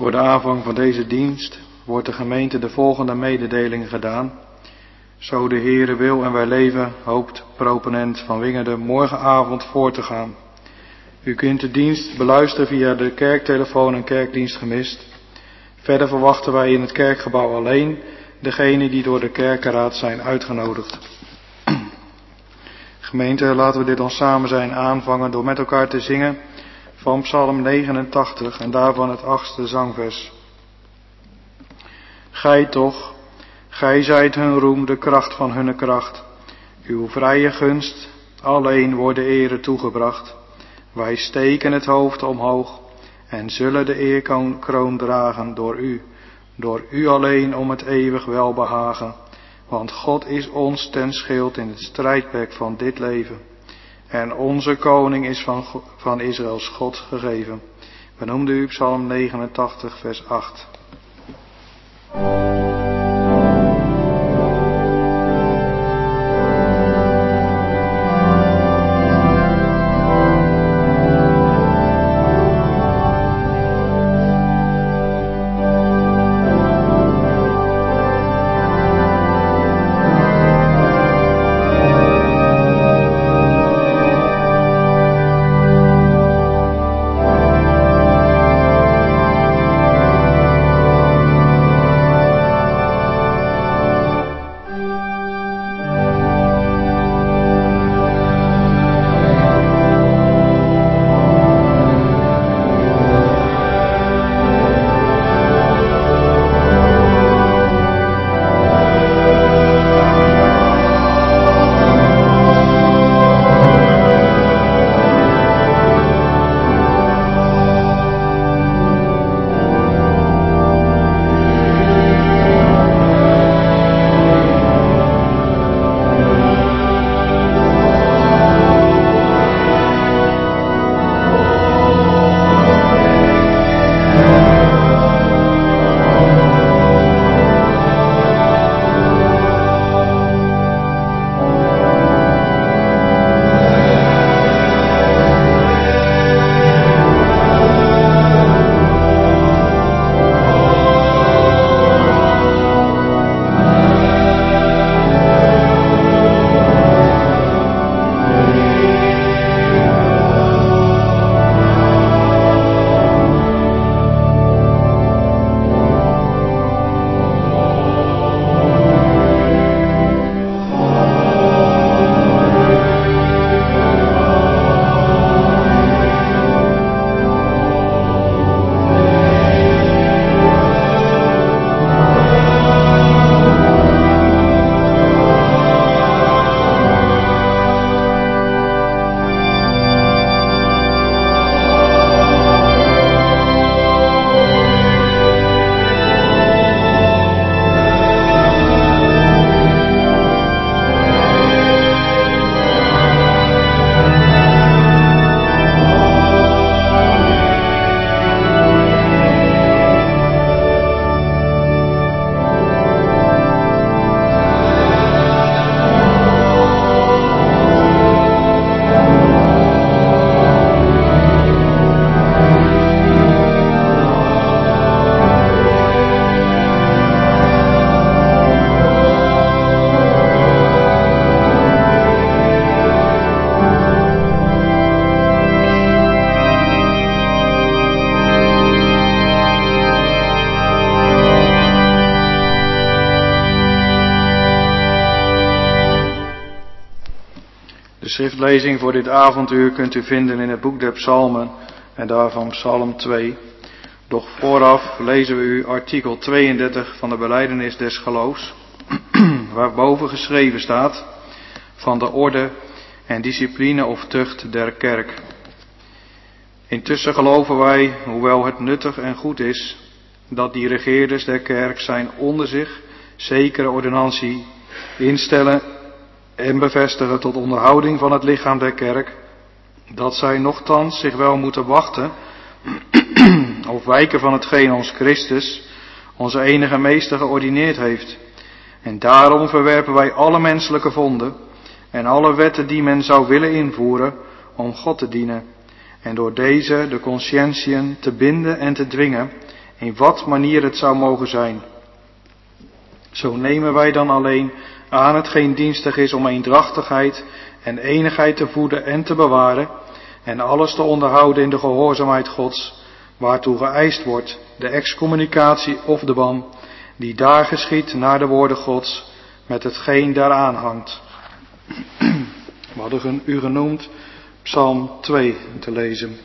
Voor de aanvang van deze dienst wordt de gemeente de volgende mededeling gedaan. Zo de Heere wil en wij leven, hoopt proponent van Wingerden morgenavond voor te gaan. U kunt de dienst beluisteren via de kerktelefoon en kerkdienst gemist. Verder verwachten wij in het kerkgebouw alleen degenen die door de kerkenraad zijn uitgenodigd. Gemeente, laten we dit dan samen zijn aanvangen door met elkaar te zingen van Psalm 89 en daarvan het 8e zangvers. Gij toch, gij zijt hun roem, de kracht van hunne kracht. Uw vrije gunst, alleen worden ere toegebracht. Wij steken het hoofd omhoog en zullen de eerkroon dragen door u alleen om het eeuwig welbehagen. Want God is ons ten schild in het strijdperk van dit leven. En onze koning is van Israëls God gegeven. We noemden u Psalm 89 vers 8. De schriftlezing voor dit avonduur kunt u vinden in het boek der Psalmen en daarvan Psalm 2. Doch vooraf lezen we u artikel 32 van de belijdenis des geloofs, waarboven geschreven staat van de orde en discipline of tucht der kerk. Intussen geloven wij, hoewel het nuttig en goed is, dat die regeerders der kerk zijn onder zich zekere ordonnantie instellen en bevestigen tot onderhouding van het lichaam der kerk, dat zij nochtans zich wel moeten wachten of wijken van hetgeen ons Christus, onze enige meester, geordineerd heeft. En daarom verwerpen wij alle menselijke vonden en alle wetten die men zou willen invoeren om God te dienen, en door deze de consciëntieën te binden en te dwingen in wat manier het zou mogen zijn. Zo nemen wij dan alleen aan hetgeen dienstig is om eendrachtigheid en eenigheid te voeden en te bewaren, en alles te onderhouden in de gehoorzaamheid Gods, waartoe geëist wordt de excommunicatie of de ban, die daar geschiet naar de woorden Gods, met hetgeen daaraan hangt. We hadden u genoemd Psalm 2 te lezen.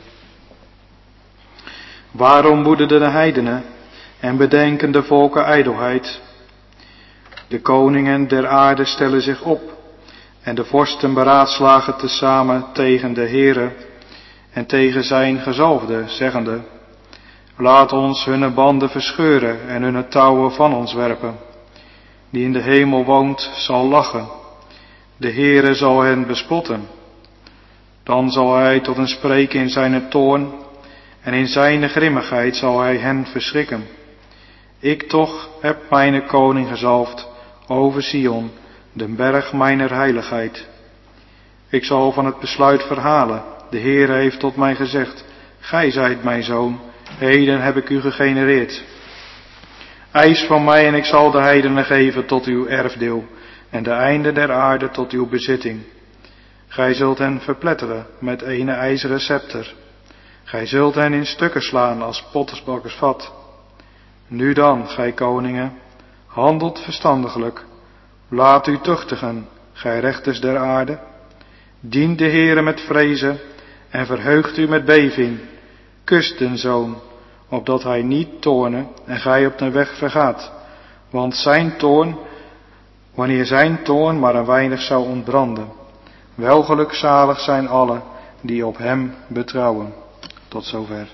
Waarom woeden de heidenen en bedenken de volken ijdelheid? De koningen der aarde stellen zich op en de vorsten beraadslagen tezamen tegen de Heere en tegen zijn gezalfde, zeggende: laat ons hunne banden verscheuren en hunne touwen van ons werpen. Die in de hemel woont zal lachen, de Heere zal hen bespotten. Dan zal hij tot een spreken in zijn toorn en in zijn grimmigheid zal hij hen verschrikken. Ik toch heb mijn koning gezalfd over Sion, de berg mijner heiligheid. Ik zal van het besluit verhalen. De Heere heeft tot mij gezegd: gij zijt mijn zoon, heden heb ik u gegenereerd. Eis van mij en ik zal de heidenen geven tot uw erfdeel en de einden der aarde tot uw bezitting. Gij zult hen verpletteren met ene ijzeren scepter. Gij zult hen in stukken slaan als pottersbakkers vat. Nu dan, gij koningen, handelt verstandiglijk. Laat u tuchtigen, gij rechters der aarde. Dien de Heere met vrezen en verheugt u met beving. Kust den zoon, opdat hij niet toorne en gij op de weg vergaat. Want zijn toorn, wanneer zijn toorn maar een weinig zou ontbranden. Welgelukzalig zijn allen die op hem betrouwen. Tot zover.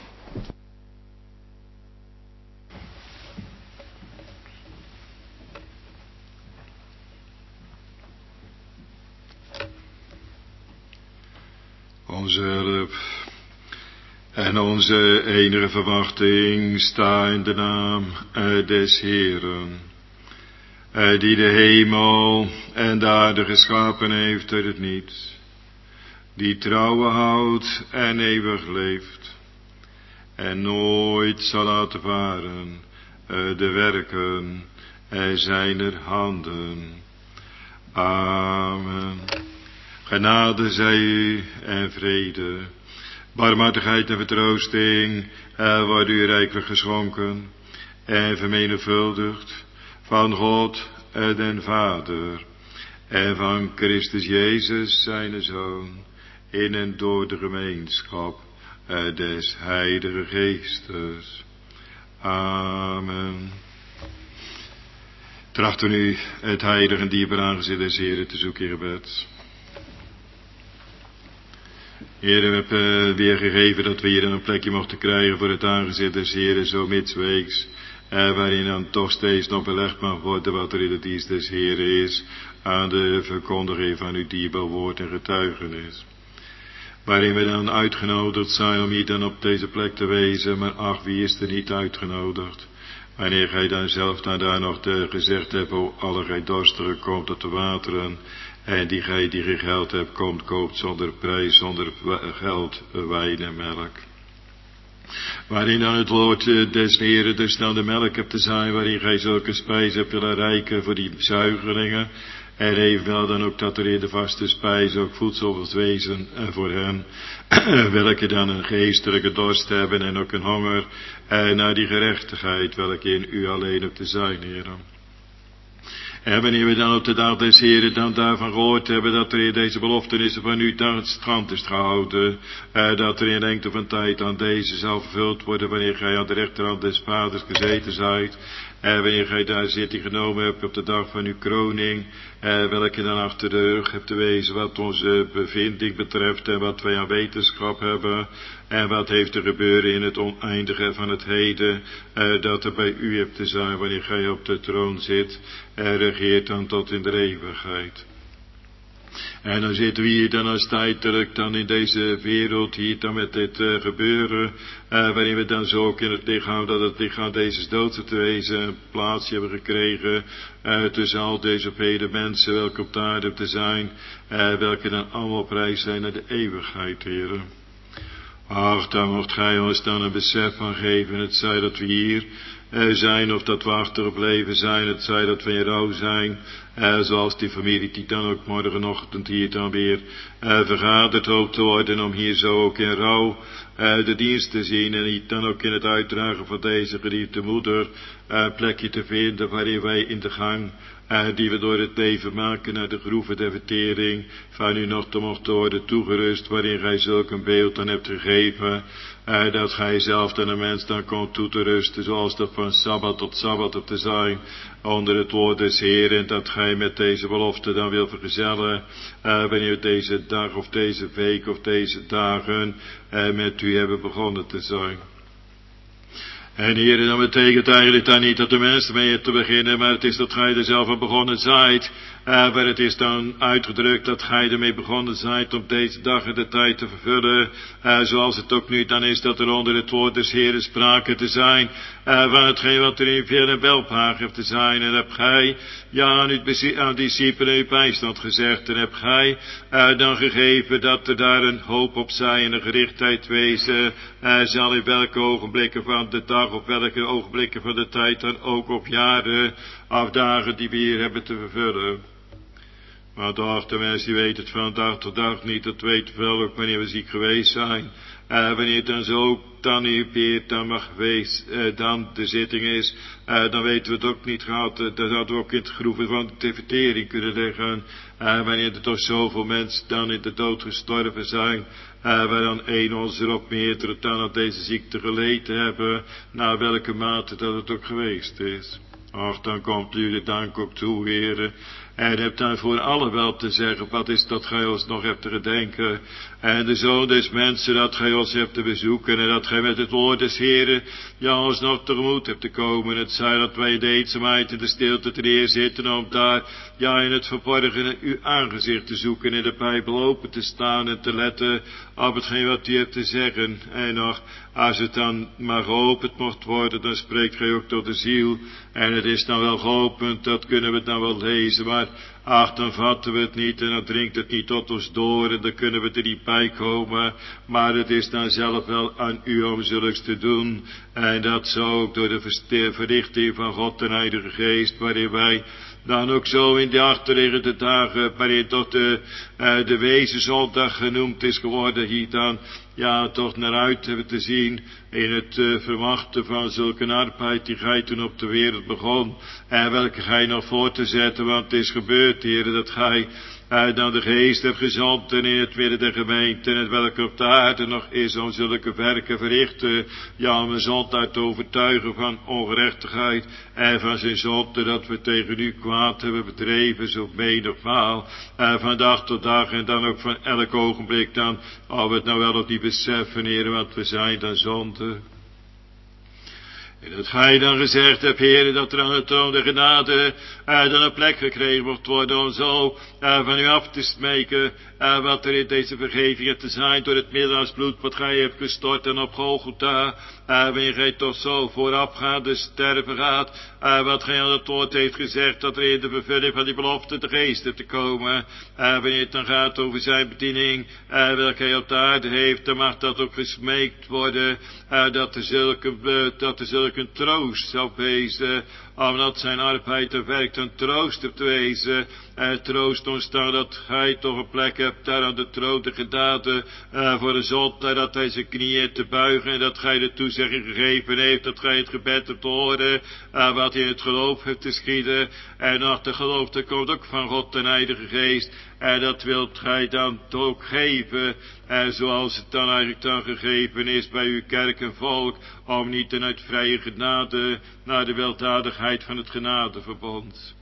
Onze hulp en onze enige verwachting sta in de naam des Heeren, die de hemel en de aarde geschapen heeft uit het niets, die trouwe houdt en eeuwig leeft, en nooit zal laten varen de werken zijner handen. Amen. Genade zij u en vrede, barmhartigheid en vertroosting worden u rijkelijk geschonken en vermenigvuldigd van God den Vader en van Christus Jezus zijn Zoon, in en door de gemeenschap des Heilige Geestes. Amen. Trachten nu het heilige en dierbare aangezicht des Heren te zoeken in gebed. Heer, we hebben weer gegeven dat we hier een plekje mochten krijgen voor het aangezicht des Heren, zo midsweeks, waarin dan toch steeds nog belegd mag worden wat er in het dienst des Heren is, aan de verkondiging van uw dierbaar woord en getuigenis. Waarin we dan uitgenodigd zijn om hier dan op deze plek te wezen, maar ach, wie is er niet uitgenodigd? Wanneer gij dan zelf daar nog gezegd hebt, o alle gij dorstigen, komt tot de wateren, en die gij die geen geld hebt, komt, koopt zonder prijs, zonder geld, wijn en melk. Waarin dan het woord des Heren dus dan de melk hebt te zijn, waarin gij zulke spijs hebt willen reiken voor die zuigelingen, en evenwel dan ook dat er in de vaste spijs ook voedsel was wezen voor hen, welke dan een geestelijke dorst hebben en ook een honger naar die gerechtigheid, welke in u alleen op te zijn, Heer. En wanneer we dan op de dag des Heren dan daarvan gehoord hebben dat er in deze beloften van u daar het strand is gehouden, dat er in lengte van tijd aan deze zal vervuld worden wanneer gij aan de rechterhand des Vaders gezeten zijt, wanneer gij daar zitting genomen hebt op de dag van uw kroning, welke dan achter de rug hebt te wezen wat onze bevinding betreft en wat wij aan wetenschap hebben en wat heeft te gebeuren in het oneindige van het heden, dat er bij u hebt te zijn wanneer gij op de troon zit en regeert dan tot in de eeuwigheid. En dan zitten we hier dan als tijdelijk dan in deze wereld hier dan met dit gebeuren, waarin we dan zo ook in het lichaam, dat het lichaam deze dood te wezen een plaatsje hebben gekregen tussen al deze vele mensen welke op de aarde te zijn, welke dan allemaal op reis zijn naar de eeuwigheid, Heer. Ach, daar mocht gij ons dan een besef van geven. Het zij dat we hier zijn of dat we achtergebleven zijn. Het zij dat we in rouw zijn. Zoals die familie die dan ook morgenochtend hier dan weer vergaderd hoopt te worden. Om hier zo ook in rouw de dienst te zien. En niet dan ook in het uitdragen van deze geliefde moeder een plekje te vinden waarin wij in de gang die we door het leven maken naar de groeven der vertering van u nog te mochten worden toegerust, waarin gij zulk een beeld aan hebt gegeven, dat gij zelf dan een mens dan komt toe te rusten, zoals dat van Sabbat tot Sabbat op te zijn, onder het woord des Heeren, en dat gij met deze belofte dan wil vergezellen, wanneer deze dag of deze week of deze dagen met u hebben begonnen te zijn. En heren, dan betekent eigenlijk dan niet dat de mensen mee te beginnen, maar het is dat gij er zelf aan begonnen zijt. Maar het is dan uitgedrukt dat gij ermee begonnen zijt om deze dag en de tijd te vervullen. Zoals het ook nu dan is dat er onder het woord des Heren sprake te zijn. Van hetgeen wat er in veel en welbehagen heeft te zijn. En heb gij, ja, aan discipelen uw bijstand gezegd. En heb gij dan gegeven dat er daar een hoop op zij en een gerichtheid wezen. Zal in welke ogenblikken van de dag, op welke ogenblikken van de tijd dan ook op jaren of dagen die we hier hebben te vervullen. Maar toch, de mensen die weten het van dag tot dag niet, dat weten wel ook wanneer we ziek geweest zijn. Wanneer het dan zo dan uw Peer dan mag geweest, dan de zitting is, dan weten we het ook niet gehad. Dan zouden we ook in het groeven van de vertering kunnen leggen. Wanneer er toch zoveel mensen dan in de dood gestorven zijn, waar dan een ons erop meerdere dan aan deze ziekte geleden hebben, naar welke mate dat het ook geweest is. Och, dan komt u de dank ook toe, heren. En hebt dan voor alle wel te zeggen, wat is dat gij ons nog hebt te gedenken. En de Zoon des mensen, dat gij ons hebt te bezoeken. En dat gij met het woord des Heren, ja, ons nog tegemoet hebt te komen. Het zij dat wij in de eenzaamheid en de stilte te neerzitten, om daar, ja, in het verborgene uw aangezicht te zoeken. In de Bijbel open te staan en te letten op hetgeen wat u hebt te zeggen. En nog, als het dan maar geopend mocht worden, dan spreekt gij ook tot de ziel. En het is dan wel geopend, dat kunnen we dan wel lezen, maar ach, dan vatten we het niet en dan dringt het niet tot ons door en dan kunnen we er niet bij komen. Maar het is dan zelf wel aan u om zulks te doen. En dat zo ook door de verrichting van God en Heilige Geest, waarin wij dan ook zo in de achterliggende dagen, waarin tot de Wezenzondag genoemd is geworden, hier dan, ja, toch naar uit hebben te zien in het verwachten van zulke arbeid die gij toen op de wereld begon, en welke gij nog voor te zetten, want het is gebeurd, heren, dat gij dan de Geest hebt gezond en in het midden der gemeente, en het welke op de aarde nog is, om zulke werken verrichten, ja, om een zondaar te overtuigen van ongerechtigheid en van zijn zonde, dat we tegen u kwaad hebben bedreven, zo menigmaal, van dag tot dag, en dan ook van elk ogenblik dan, of we het nou wel of niet beseffen, heren, want we zijn dan zonde. En dat gij dan gezegd hebt, heren, dat er aan de troon der genade dan een plek gekregen wordt worden om zo van u af te smeken wat er in deze vergeving te zijn door het middelaars wat gij hebt gestort en op Golgotha, wanneer gij toch zo voorafgaande sterven gaat, wat gij aan het woord heeft gezegd, dat er in de vervulling van die belofte de Geest hebt te komen, wanneer het dan gaat over zijn bediening, welke hij op de aarde heeft, dan mag dat ook gesmeekt worden, dat er zulke troost zou wezen, omdat zijn arbeid en werk een troost hebt wezen. Troost ons dan dat gij toch een plek hebt daar aan de troon de genade voor de zondaar, dat hij zijn knieën te buigen en dat gij de toezegging gegeven heeft, dat gij het gebed hebt te horen, wat in het geloof hebt te schieden. En nog de geloof, dat komt ook van God en Heilige Geest. En dat wilt gij dan ook geven, zoals het dan eigenlijk dan gegeven is bij uw kerk en volk, om niet en uit vrije genade naar de weldadigheid van het genadeverbond.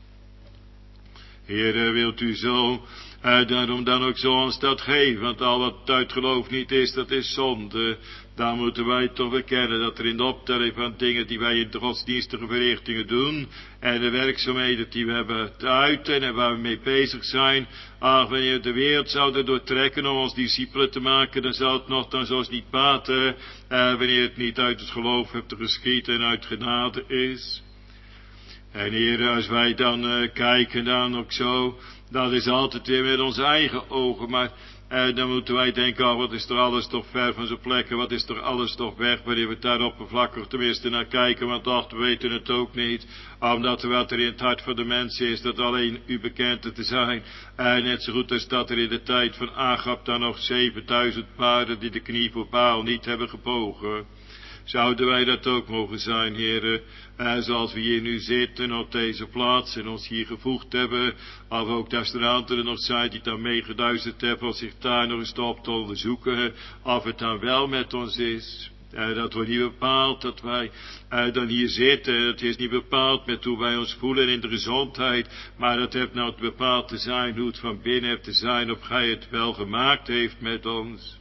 Heere, wilt u zo, daarom dan ook zo ons dat geven, want al wat uit geloof niet is, dat is zonde. Dan moeten wij toch bekennen dat er in de optelling van dingen die wij in de godsdienstige verrichtingen doen, en de werkzaamheden die we hebben te uiten en waar we mee bezig zijn, wanneer de wereld zouden doortrekken om ons discipelen te maken, dan zou het nogthans niet baten, wanneer het niet uit het geloof hebt geschieden en uit genade is. En Heer, als wij dan kijken dan ook zo, dat is altijd weer met onze eigen ogen, maar Dan moeten wij denken, oh, wat is er alles toch ver van zijn plekken, wat is er alles toch weg, wanneer we daar oppervlakkig tenminste naar kijken, want ach, we weten het ook niet, omdat wat er in het hart van de mens is, dat alleen u bekend te zijn, net zo goed als dat er in de tijd van Agab dan nog 7000 paarden die de knie voor Baal niet hebben gebogen. Zouden wij dat ook mogen zijn, heren, zoals we hier nu zitten op deze plaats en ons hier gevoegd hebben, of ook dat er anderen nog zijn die dan meegeduisterd hebben om zich daar nog eens op te onderzoeken, of het dan wel met ons is. Dat wordt niet bepaald dat wij dan hier zitten. Het is niet bepaald met hoe wij ons voelen in de gezondheid, maar dat heeft nou bepaald te zijn hoe het van binnen heeft te zijn, of gij het wel gemaakt heeft met ons.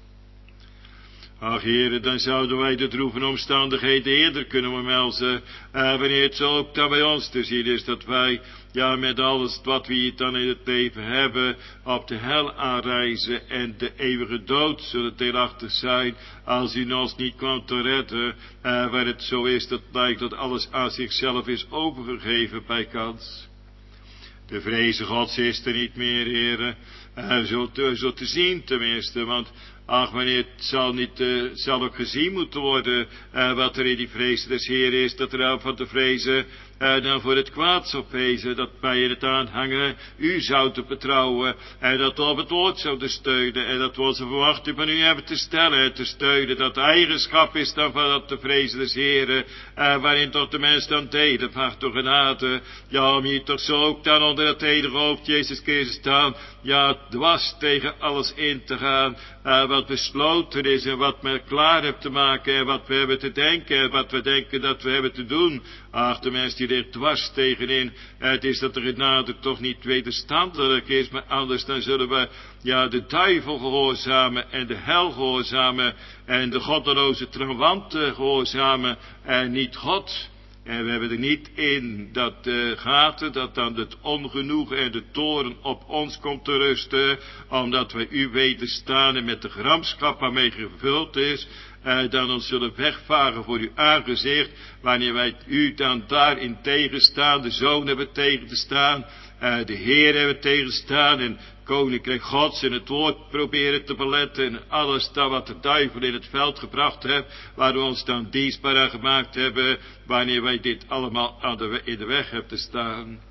Ach, heren, dan zouden wij de droeve omstandigheden eerder kunnen bemelden, wanneer het zo ook dan bij ons te zien is, dat wij, ja, met alles wat we hier dan in het leven hebben, op de hel aanreizen en de eeuwige dood zullen deelachtig zijn, als u ons niet kwam te redden, waar het zo is dat blijkt dat alles aan zichzelf is overgegeven bij kans. De vreze Gods is er niet meer, heren, zo te zien tenminste, want ach, wanneer het zal ook gezien moeten worden, wat er in die vrees des Heer is, dat er van te vrezen, dan voor het kwaad zou wezen, dat bij het aanhangen u zouden betrouwen, en dat we op het woord zouden steunen, en dat we onze verwachting van u hebben te stellen en te steunen, dat de eigenschap is dan van dat te vrezen des Heeren, waarin toch de mens dan deden, vaart door genade, ja, om hier toch zo ook dan onder het enige hoofd Jezus Christus staan, ja, dwars tegen alles in te gaan, wat besloten is en wat men klaar hebt te maken en wat we hebben te denken en wat we denken dat we hebben te doen. Ach, de mens die er dwars tegenin, het is dat de genade toch niet wederstandelijk is, maar anders dan zullen we, ja, de duivel gehoorzamen en de hel gehoorzamen en de goddeloze trawanten gehoorzamen en niet God. En we hebben er niet in dat gaten, dat dan het ongenoegen en de toorn op ons komt te rusten, omdat wij u wederstaan en met de gramschap waarmee gevuld is, dan ons zullen wegvaren voor uw aangezicht, wanneer wij u dan daarin tegenstaan, de Zoon hebben tegen te staan, de Heer hebben tegenstaan en Koninkrijk Gods en het woord proberen te beletten en alles dat wat de duivel in het veld gebracht heeft, waar we ons dan dienstbaar aan gemaakt hebben, wanneer wij dit allemaal in de weg hebben te staan.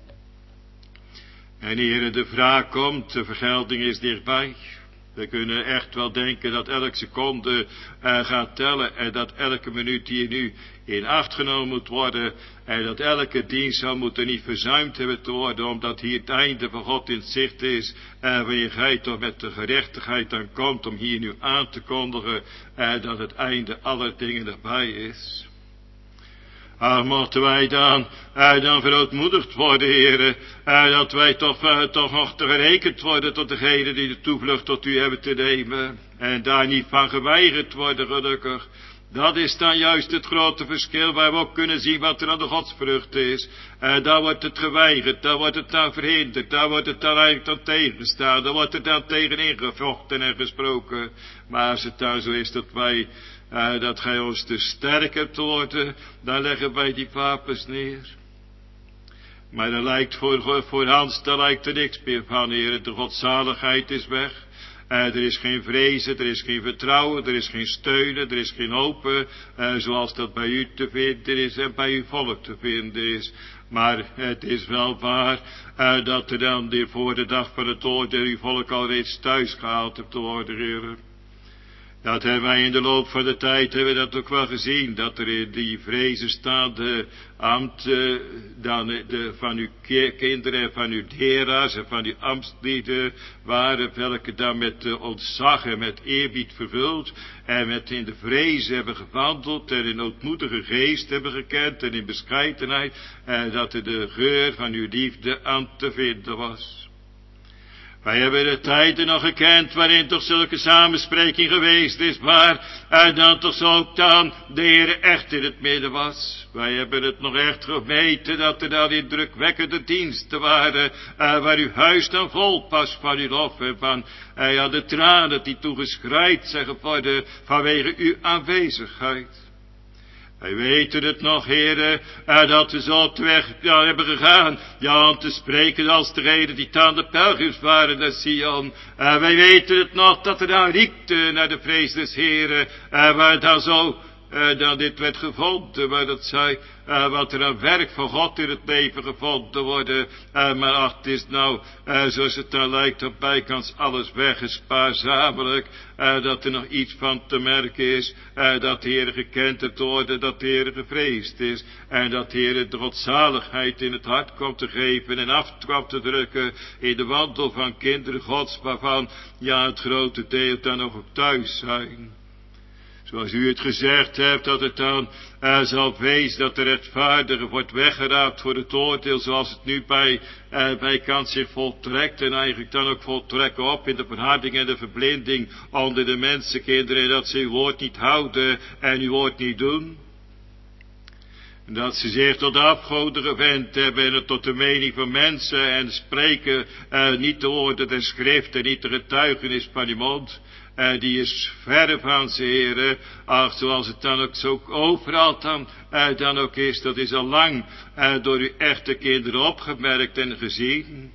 En Heere, de vraag komt, de vergelding is dichtbij. We kunnen echt wel denken dat elke seconde gaat tellen en dat elke minuut hier nu in acht genomen moet worden en dat elke dienst zou moeten niet verzuimd hebben te worden, omdat hier het einde van God in zicht is, wanneer gij toch met de gerechtigheid dan komt om hier nu aan te kondigen dat het einde aller dingen erbij is. Ach, mochten wij dan verootmoedigd worden, heren, dat wij toch nog gerekend worden tot degenen die de toevlucht tot u hebben te nemen, en daar niet van geweigerd worden, gelukkig. Dat is dan juist het grote verschil, waar we ook kunnen zien wat er aan de godsvrucht is. Daar wordt het geweigerd, daar wordt het dan verhinderd, daar wordt het dan eigenlijk dan tegenstaan, daar wordt het dan tegen ingevochten en gesproken. Maar als het dan zo is dat gij ons te sterk hebt te worden, dan leggen wij die wapens neer. Maar dan lijkt voor Hans, daar lijkt er niks meer van, heren. De godzaligheid is weg. Er is geen vrezen, er is geen vertrouwen, er is geen steunen, er is geen hoop, zoals dat bij u te vinden is en bij uw volk te vinden is. Maar het is wel waar dat er dan voor de dag van het oordeel uw volk al reeds thuis gehaald hebt te worden, heren. Dat hebben wij in de loop van de tijd, hebben we dat ook wel gezien, dat er in die vrezen staat, de ambt van uw kinderen en van uw leraars en van uw ambtslieden waren, welke dan met ontzag en met eerbied vervuld en met in de vrees hebben gewandeld en in ootmoedige geest hebben gekend en in bescheidenheid, en dat er de geur van uw liefde aan te vinden was. Wij hebben de tijden nog gekend waarin toch zulke samenspreking geweest is, waar dan toch zo ook dan de Heer echt in het midden was. Wij hebben het nog echt gemeten dat er dan indrukwekkende diensten waren, waar uw huis dan vol was van uw lof en van de tranen die toegeschreid zijn geworden vanwege uw aanwezigheid. Wij weten het nog, Heere, dat we zo op de weg hebben gegaan, om te spreken als degenen die aan de pelgrims waren naar Sion. Wij weten het nog, dat er dan riekte naar de vrees des Heere, waar dan zo, dan dit werd gevonden, waar dat zei, wat er aan werk van God in het leven gevonden worden, maar ach, het is nou, zoals het dan lijkt, op bijkans alles weggespaarzamelijk, dat er nog iets van te merken is, dat de Heer gekend het worden, dat de Heer gevreesd is, en dat de Heer de godzaligheid in het hart komt te geven en af kwam te drukken in de wandel van kinderen Gods, waarvan, het grote deel dan nog ook thuis zijn. Zoals u het gezegd hebt, dat het dan zal wezen dat de rechtvaardige wordt weggeraapt voor het oordeel, zoals het nu bij kans zich voltrekt, en eigenlijk dan ook voltrekken op in de verharding en de verblinding onder de mensenkinderen, dat ze uw woord niet houden en uw woord niet doen. En dat ze zich tot de afgoden gewend hebben en tot de mening van mensen en spreken niet de woorden der schrift en niet de getuigenis van uw mond. Die is verre van ze, Heere, ach, zoals het dan ook zo overal dan ook is, dat is al lang door uw echte kinderen opgemerkt en gezien.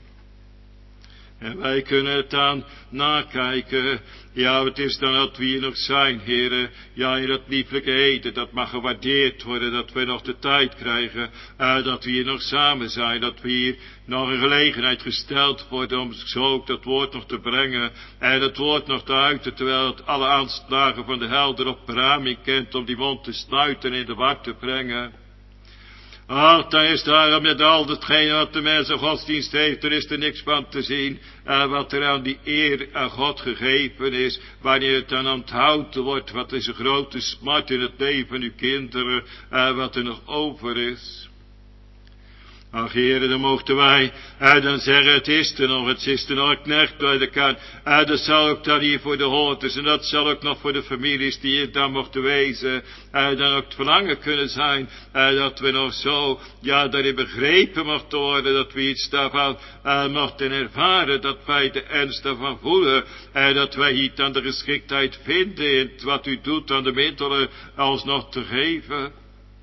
En wij kunnen het dan nakijken. Het is dan dat we hier nog zijn, Heere. In dat lieflijke heden, dat mag gewaardeerd worden, dat we nog de tijd krijgen, dat we hier nog samen zijn, dat we hier nog een gelegenheid gesteld worden om zo ook dat woord nog te brengen, en het woord nog te uiten, terwijl het alle aanslagen van de hel erop beraming kent, om die mond te sluiten en in de war te brengen. Ach, dan is daarom met al datgene wat de mens een godsdienst heeft, er is er niks van te zien, wat er aan die eer aan God gegeven is, wanneer het dan onthouden wordt, wat is een grote smart in het leven van uw kinderen, wat er nog over is. Ach, Heere, dan mochten wij dan zeggen, het is er nog knecht bij de kan. Dat zal ook dan hier voor de hoorters, en dat zal ook nog voor de families die hier dan mochten wezen, dan ook het verlangen kunnen zijn, dat we nog zo, daarin begrepen mochten worden, dat we iets daarvan mochten ervaren, dat wij de ernst daarvan voelen, dat wij hier dan de geschiktheid vinden in wat u doet aan de middelen alsnog te geven.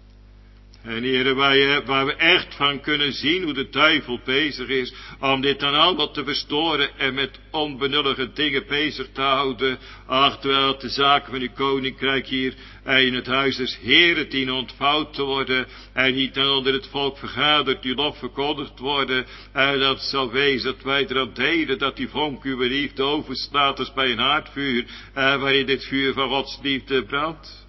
En Heere, waar we echt van kunnen zien hoe de duivel bezig is om dit dan allemaal te verstoren en met onbenullige dingen bezig te houden. Ach, terwijl de zaken van uw koninkrijk hier in het huis des Heeren dienen ontvouwd te worden en niet dan onder het volk vergaderd, uw lof verkondigd worden. Dat zal wezen dat wij eraan delen dat die vonk uw liefde overslaat als bij een haardvuur, waarin dit vuur van Gods liefde brandt.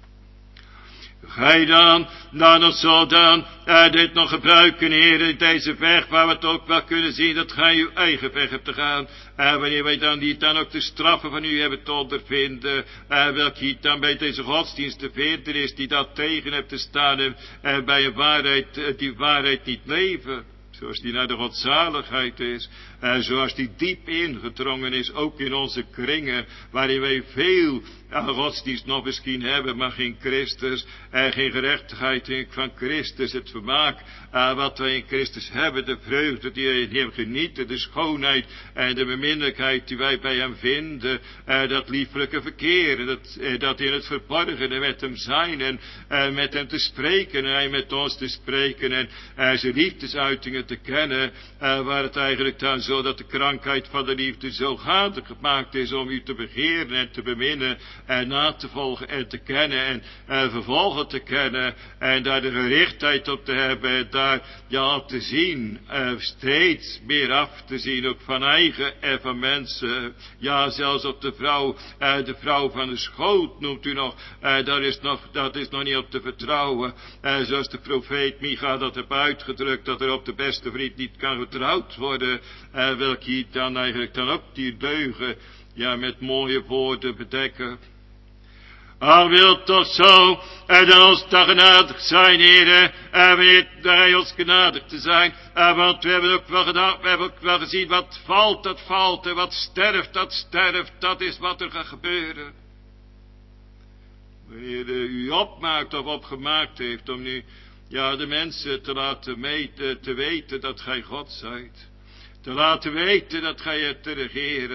Gij dan nog zo dan, dit nog gebruiken, Heer, deze weg, waar we het ook wel kunnen zien, dat gij uw eigen weg hebt te gaan, wanneer wij dan die dan ook de straffen van u hebben te ondervinden, welke hier dan bij deze godsdienst te vinden is, die dat tegen hebt te staan, en bij een waarheid, die waarheid niet leven. Zoals die naar de godzaligheid is, zoals die diep ingedrongen is, ook in onze kringen, waarin wij veel godsdienst nog misschien hebben, maar geen Christus, en geen gerechtigheid van Christus, het vermaak wat wij in Christus hebben, de vreugde die wij in hem genieten, de schoonheid en de beminnelijkheid die wij bij hem vinden, dat lieflijke verkeer, dat in het verborgene met hem zijn en met hem te spreken en hij met ons te spreken en zijn liefdesuitingen te kennen, waar het eigenlijk dan zo dat de krankheid van de liefde zo gaande gemaakt is om u te begeren en te beminnen en na te volgen en te kennen en vervolgen te kennen en daar de gerichtheid op te hebben en daar op te zien, steeds meer af te zien, ook van eigen en van mensen, zelfs op de vrouw van de schoot noemt u nog, dat is nog niet op te vertrouwen, zoals de profeet Micha dat heeft uitgedrukt, dat er op de beste vriend niet kan getrouwd worden, welke hier dan eigenlijk dan ook die leugen, met mooie woorden bedekken. Al wil toch zo, dan ons dan genadig zijn, Heere, wanneer wij ons genadig te zijn, want we hebben ook wel gedacht, we hebben ook wel gezien, wat valt, dat valt, en wat sterft, dat is wat er gaat gebeuren. Wanneer u opmaakt of opgemaakt heeft om nu, de mensen te laten te weten dat gij God zijt. Te laten weten dat gij hebt te regeren,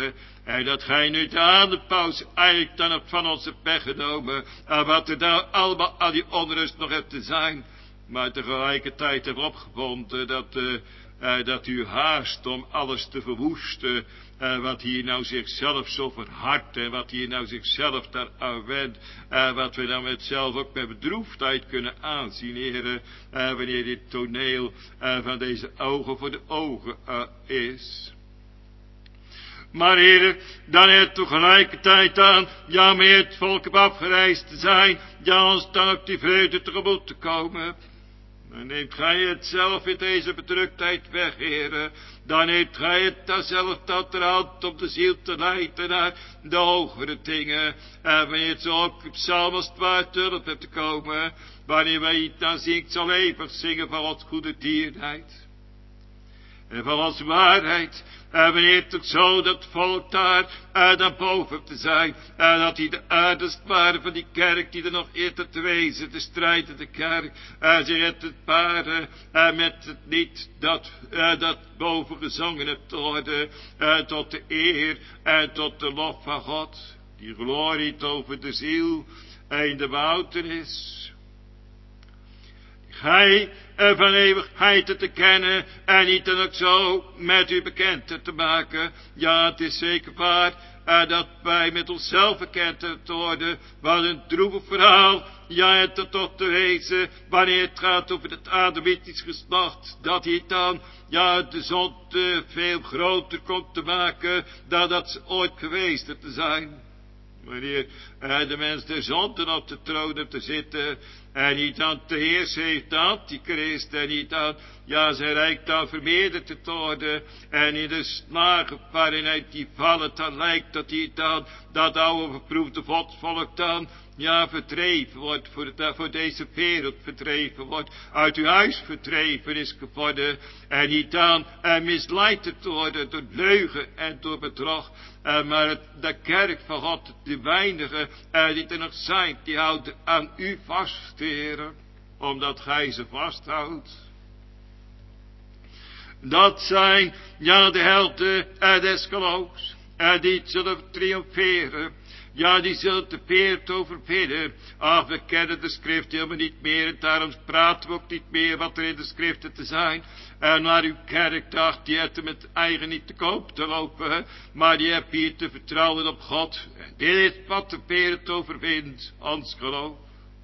En dat gij nu aan de paus eigenlijk dan hebt van onze pech genomen. En wat er daar allemaal aan die onrust nog hebt te zijn. Maar tegelijkertijd hebt opgevonden dat u haast om alles te verwoesten. Wat hier nou zichzelf zo verhardt. En wat hier nou zichzelf daaraan wendt. Wat we dan met zelf ook met bedroefdheid kunnen aanzien, heren. Wanneer dit toneel van deze ogen voor de ogen is. Maar heren, dan het tegelijkertijd aan, ja, meer het volk op afgereisd te zijn, ja, ons dan op die vreugde tegemoet te komen. Dan neemt gij het zelf in deze bedruktheid weg, heren. Dan neemt gij het dan zelf tot de hand om de ziel te leiden naar de hogere dingen. En wanneer het zo op psalm als het waar tulp hebt te komen, wanneer wij het dan zingt, zal eeuwig zingen van ons goede dierheid. En van onze waarheid. En wanneer het ook zo dat volk daar dan boven te zijn. En dat die de aardespaarden van die kerk die er nog eerder te wezen. De strijdende kerk. En ze het het paren. En met het lied dat boven gezongen hebt te worden. Tot de eer en tot de lof van God. Die glorie over de ziel en de woutenis. Gij van eeuwigheid te kennen en niet dan ook zo met u bekend te maken. Ja, het is zeker waar dat wij met onszelf bekend te worden. Wat een droevig verhaal. Ja, het er toch te wezen wanneer het gaat over het Adamitisch geslacht. Dat hij dan, ja, de zonde veel groter komt te maken dan dat ze ooit geweest te zijn. Wanneer de mens de zonde op de troon heeft te zitten. En niet aan te heersen heeft de antichrist. En niet aan, ja, zijn rijk dan vermeerderd te worden. En in de slagen waarin hij die vallen dan lijkt dat hij dan, dat oude verproefde volk dan, ja, verdreven wordt, voor deze wereld verdreven wordt, uit uw huis verdreven is geworden, en niet dan misleid te worden door leugen en door bedrog, maar de kerk van God, de weinigen die er nog zijn, die houden aan u vast, heren, omdat gij ze vasthoudt. Dat zijn, ja, de helden des geloofs, die zullen triomferen. Ja, die zullen de wereld overwinnen. Ach, we kennen de schrift helemaal niet meer. En daarom praten we ook niet meer wat er in de schriften te zijn. En naar uw kerk dacht, die hebt er met eigen niet te koop te lopen. Maar die hebt hier te vertrouwen op God. En dit is wat de wereld overwint. Ons geloof.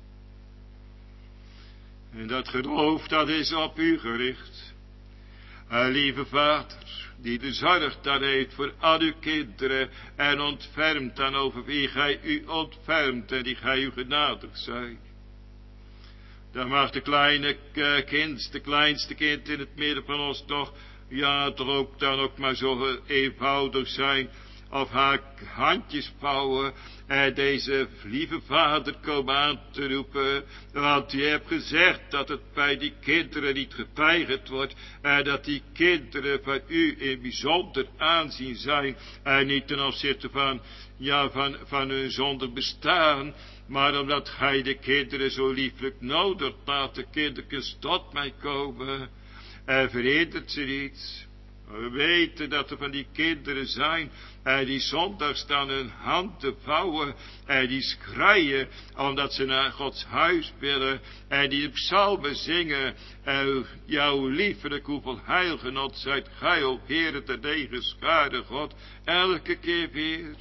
En dat geloof, dat is op u gericht. Lieve Vader, die de zorg dan heeft voor al uw kinderen en ontfermt dan over wie gij u ontfermt en die gij u genadig zijt. Dan mag de kleine kind, de kleinste kind in het midden van ons toch, ja, toch ook dan ook maar zo eenvoudig zijn, of haar handjes vouwen en deze lieve Vader komen aan te roepen, want u hebt gezegd dat het bij die kinderen niet geweigerd wordt en dat die kinderen van u in bijzonder aanzien zijn en niet ten opzichte van, ja, van hun zonder bestaan, maar omdat gij de kinderen zo lieflijk nodigt, laat de kindertjes tot mij komen en verhindert ze niet. We weten dat er van die kinderen zijn die zondags dan hun handen vouwen en die schreien omdat ze naar Gods huis willen en die psalmen zingen. Jouw liefelijk hoeveel heilgenot zijt gij, o Heere, te degen schade God, elke keer weer.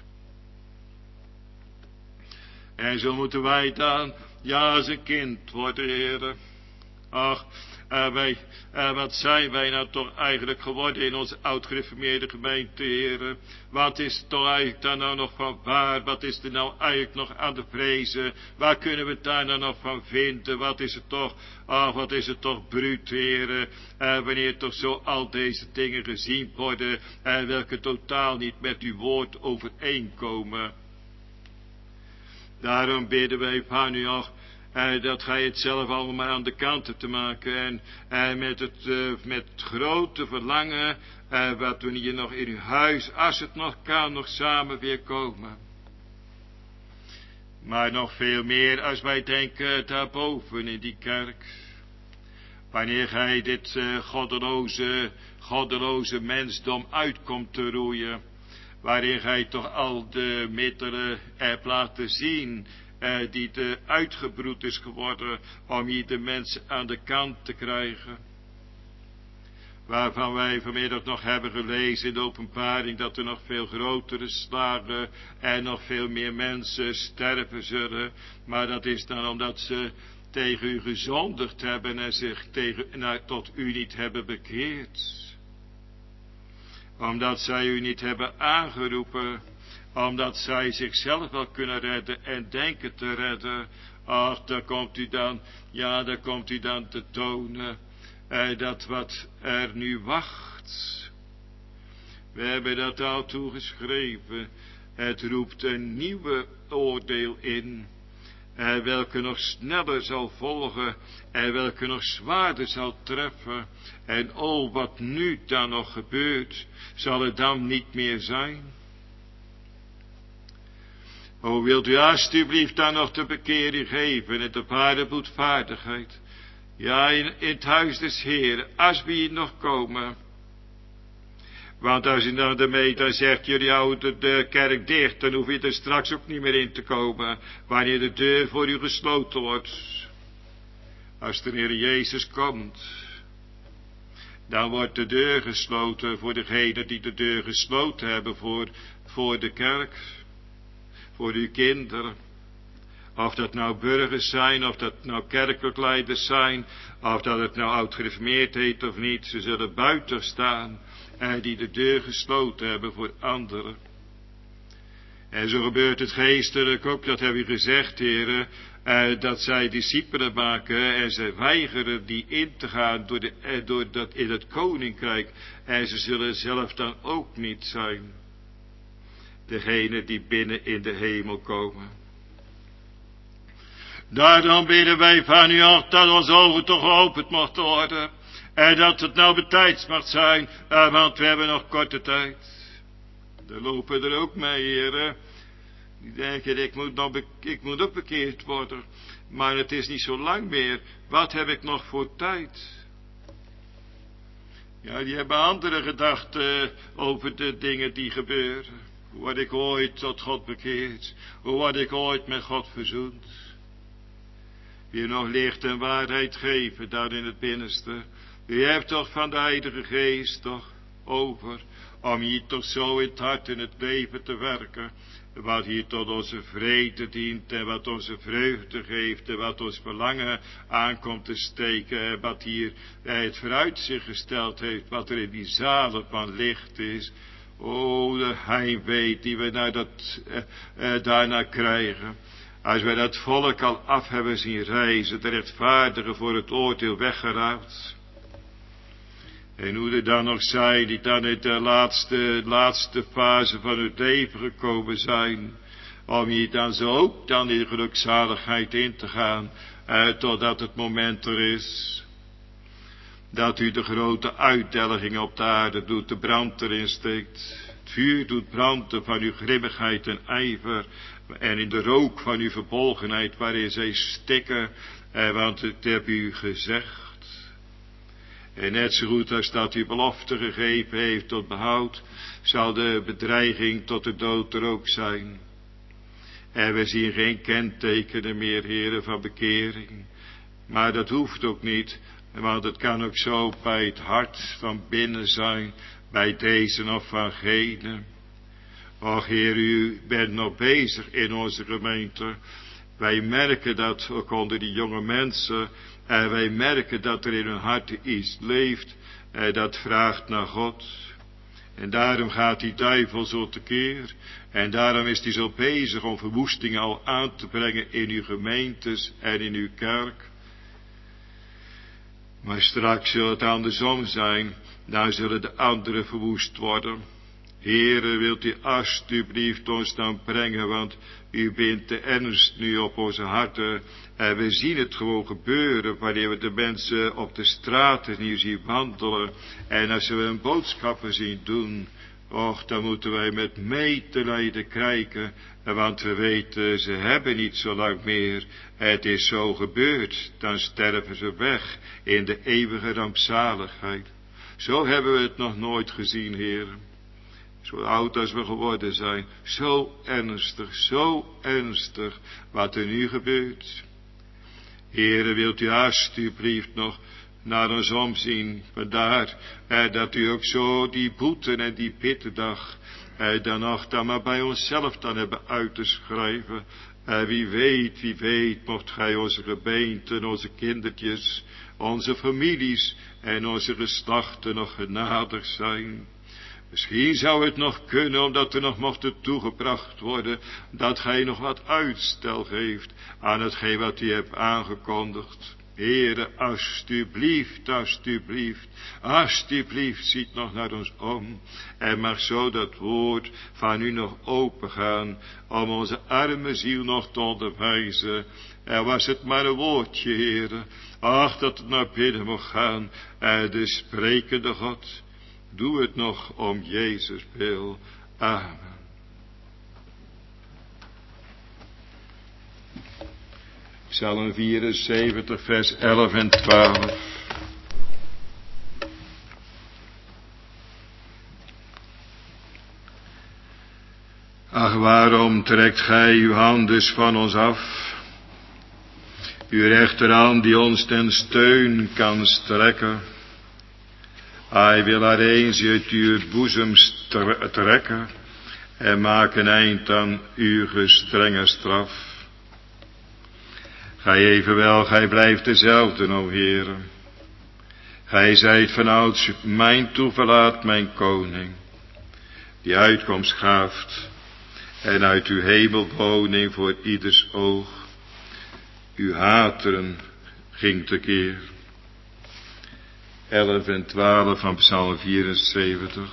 En zo moeten wij dan, ja, als een kind worden, Heere. Ach, wat zijn wij nou toch eigenlijk geworden in onze oud-gereformeerde gemeente, heren? Wat is er toch eigenlijk daar nou nog van waar? Wat is er nou eigenlijk nog aan de vrezen? Waar kunnen we het daar nou nog van vinden? Wat is het toch bruut, heren? Wanneer toch zo al deze dingen gezien worden, welke totaal niet met uw woord overeenkomen. Daarom bidden wij van u, dat gij het zelf allemaal maar aan de kant hebt te maken. En met het grote verlangen, wat we hier nog in uw huis, als het nog kan, nog samen weer komen. Maar nog veel meer als wij denken daarboven in die kerk. Wanneer gij dit goddeloze mensdom uitkomt te roeien. waarin gij toch al de middelen hebt laten zien, die uitgebroed is geworden, om hier de mensen aan de kant te krijgen. Waarvan wij vanmiddag nog hebben gelezen in de openbaring, dat er nog veel grotere slagen en nog veel meer mensen sterven zullen. Maar dat is dan omdat ze tegen u gezondigd hebben en zich tot u niet hebben bekeerd. Omdat zij u niet hebben aangeroepen, omdat zij zichzelf wel kunnen redden en denken te redden. Ach, daar komt u dan te tonen dat wat er nu wacht. We hebben dat al toegeschreven. Het roept een nieuwe oordeel in. Welke nog sneller zal volgen. En welke nog zwaarder zal treffen. En wat nu dan nog gebeurt. Zal het dan niet meer zijn? Wilt u alstublieft dan nog de bekering geven. En de ware boetvaardigheid. Ja, in het huis des Heeren, als we hier nog komen. Want als u dan ermee dan zegt, jullie houden de kerk dicht, dan hoef je er straks ook niet meer in te komen, wanneer de deur voor u gesloten wordt. Als de Heer Jezus komt, dan wordt de deur gesloten voor degenen die de deur gesloten hebben voor de kerk, voor uw kinderen. Of dat nou burgers zijn, of dat nou kerkelijk leiders zijn, of dat het nou oud-gereformeerd heet of niet, ze zullen buiten staan die de deur gesloten hebben voor anderen. En zo gebeurt het geestelijk ook, dat heb je gezegd, heren, dat zij discipelen maken en ze weigeren die in te gaan door dat in het koninkrijk. En ze zullen zelf dan ook niet zijn, degene die binnen in de hemel komen. Daarom bidden wij van u af dat onze ogen toch geopend mochten worden. En dat het nou betijds mag zijn, want we hebben nog korte tijd. Er lopen er ook mee, heren. Die denken, ik moet ook bekeerd worden. Maar het is niet zo lang meer. Wat heb ik nog voor tijd? Ja, die hebben andere gedachten over de dingen die gebeuren. Hoe word ik ooit tot God bekeerd? Hoe word ik ooit met God verzoend? Wie nog licht en waarheid geven daar in het binnenste. U hebt toch van de Heilige Geest toch over, om hier toch zo in het hart en het leven te werken, wat hier tot onze vrede dient en wat onze vreugde geeft en wat ons verlangen aankomt te steken en wat hier het vooruitzicht gesteld heeft, wat er in die zalen van licht is. O, de heimwee die we daarna krijgen. Als wij dat volk al af hebben zien reizen, de rechtvaardigen voor het oordeel weggeraakt. En hoe er dan nog zijn, die dan in de laatste fase van het leven gekomen zijn, om hier dan zo ook dan in gelukzaligheid in te gaan, totdat het moment er is. Dat u de grote uitdelging op de aarde doet, de brand erin steekt. Het vuur doet branden van uw grimmigheid en ijver. En in de rook van uw verbolgenheid waarin zij stikken. Want het heb u gezegd. En net zo goed als dat u belofte gegeven heeft tot behoud, zal de bedreiging tot de dood er ook zijn. En we zien geen kentekenen meer, heren, van bekering. Maar dat hoeft ook niet. Want het kan ook zo bij het hart van binnen zijn, bij deze of van gene. Och Heer, u bent nog bezig in onze gemeente. Wij merken dat ook onder die jonge mensen. En wij merken dat er in hun hart iets leeft. Dat vraagt naar God. En daarom gaat die duivel zo tekeer. En daarom is hij zo bezig om verwoestingen al aan te brengen in uw gemeentes en in uw kerk. Maar straks zal het andersom zijn, dan zullen de anderen verwoest worden. Heere, wilt u alstublieft ons dan brengen, want u bindt de ernst nu op onze harten. En we zien het gewoon gebeuren, wanneer we de mensen op de straten hier zien wandelen. En als we hun boodschappen zien doen, och, dan moeten wij met medelijden kijken. Want we weten, ze hebben niet zo lang meer. Het is zo gebeurd, dan sterven ze weg in de eeuwige rampzaligheid. Zo hebben we het nog nooit gezien, heren. zo oud als we geworden zijn, zo ernstig wat er nu gebeurt. Heere, wilt u alstublieft nog naar ons omzien, vandaar dat u ook zo die boete en die pittendag dan nog dan maar bij onszelf dan hebben uit te schrijven. Wie weet, mocht gij onze gemeenten, onze kindertjes, onze families en onze geslachten nog genadig zijn. Misschien zou het nog kunnen, omdat er nog mocht toegebracht worden, dat gij nog wat uitstel geeft aan hetgeen wat u hebt aangekondigd. Heere, alstublieft, ziet nog naar ons om. En mag zo dat woord van u nog opengaan, om onze arme ziel nog te onderwijzen. En was het maar een woordje, Heere, ach, dat het naar binnen mocht gaan, de sprekende God. Doe het nog om Jezus wil. Amen. Psalm 74, vers 11 en 12. Ach, waarom trekt gij uw hand dus van ons af? Uw rechterhand die ons ten steun kan strekken. Hij wil haar eens uit uw boezem trekken en maak een eind aan uw gestrenge straf. Gij evenwel, gij blijft dezelfde, o Heere. Gij zijt vanouds mijn toeverlaat, mijn koning, die uitkomst gaaft en uit uw hemelwoning voor ieders oog uw hateren ging tekeer. 11 en 12 van Psalm 74.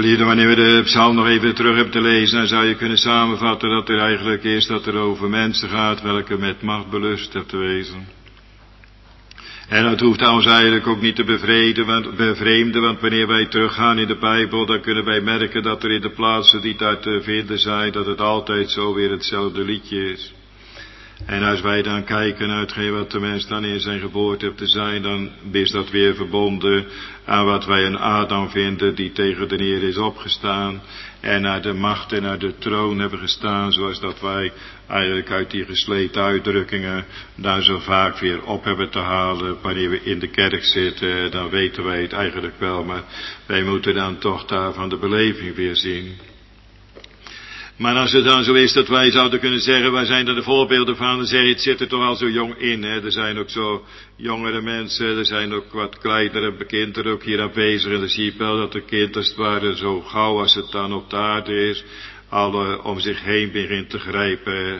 Geliefden, wanneer we de psalm nog even terug hebben te lezen, dan zou je kunnen samenvatten dat er eigenlijk is dat er over mensen gaat welke met macht belust hebt te wezen. En dat hoeft ons eigenlijk ook niet te bevreemden, want wanneer wij teruggaan in de Bijbel, dan kunnen wij merken dat er in de plaatsen die daar te vinden zijn, dat het altijd zo weer hetzelfde liedje is. En als wij dan kijken naar hetgeen wat de mens dan in zijn geboorte hebt te zijn, dan is dat weer verbonden aan wat wij een Adam vinden die tegen de Heer is opgestaan en naar de macht en naar de troon hebben gestaan, zoals dat wij eigenlijk uit die gesleten uitdrukkingen daar zo vaak weer op hebben te halen. Wanneer we in de kerk zitten, dan weten wij het eigenlijk wel, maar wij moeten dan toch daarvan de beleving weer zien. Maar als het dan zo is dat wij zouden kunnen zeggen, waar zijn er de voorbeelden van, dan zeg je, het zit er toch al zo jong in. Hè? Er zijn ook zo jongere mensen, er zijn ook wat kleinere kinderen ook hier aanwezig. En dan zie je wel dat de kind als het ware zo gauw als het dan op de aarde is, alle om zich heen begint te grijpen.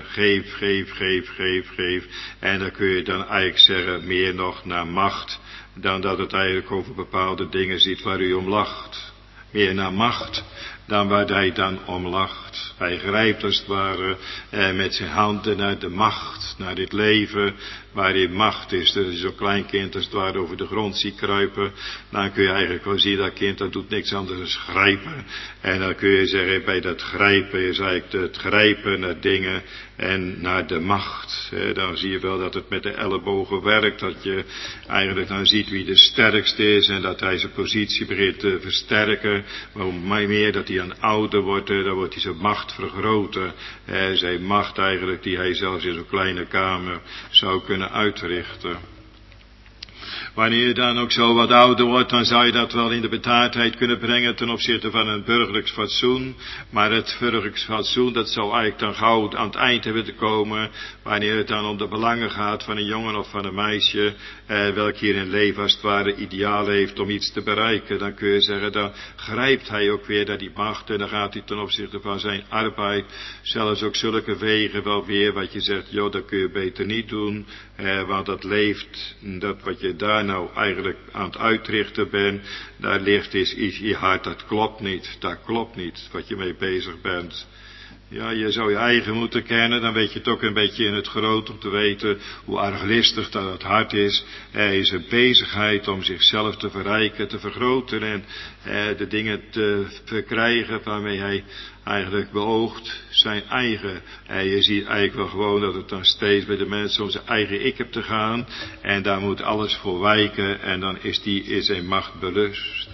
Geef. En dan kun je dan eigenlijk zeggen, meer nog naar macht, dan dat het eigenlijk over bepaalde dingen ziet waar u om lacht. Meer naar macht dan waar hij dan om lacht. Hij grijpt als het ware met zijn handen naar de macht, naar dit leven waarin macht is. Dus als je zo'n klein kind als het ware over de grond ziet kruipen, dan kun je eigenlijk wel zien dat kind dat doet niks anders dan grijpen. En dan kun je zeggen, bij dat grijpen is eigenlijk het grijpen naar dingen en naar de macht. Dan zie je wel dat het met de ellebogen werkt, dat je eigenlijk dan ziet wie de sterkste is en dat hij zijn positie begint te versterken. Maar hoe meer dat hij aan ouder wordt, dan wordt hij zijn macht vergroten. Zijn macht eigenlijk die hij zelfs in zo'n kleine kamer zou kunnen uitrichten. Wanneer je dan ook zo wat ouder wordt, dan zou je dat wel in de betaardheid kunnen brengen ten opzichte van een burgerlijks fatsoen. Maar het burgerlijks fatsoen, dat zou eigenlijk dan gauw aan het eind hebben te komen, wanneer het dan om de belangen gaat van een jongen of van een meisje, welk hier in leven als het ware ideaal heeft om iets te bereiken. Dan kun je zeggen, dan grijpt hij ook weer naar die macht en dan gaat hij ten opzichte van zijn arbeid zelfs ook zulke wegen wel weer, wat je zegt, joh, dat kun je beter niet doen, want dat leeft, dat wat je daar nou eigenlijk aan het uitrichten bent, daar ligt is iets in je hart, dat klopt niet wat je mee bezig bent. Ja, je zou je eigen moeten kennen, dan weet je het ook een beetje in het groot om te weten hoe arglistig dat het hart is. Hij is een bezigheid om zichzelf te verrijken, te vergroten en de dingen te verkrijgen waarmee hij eigenlijk beoogt zijn eigen. En je ziet eigenlijk wel gewoon dat het dan steeds bij de mensen om zijn eigen ik hebt te gaan en daar moet alles voor wijken en dan is die in zijn macht belust.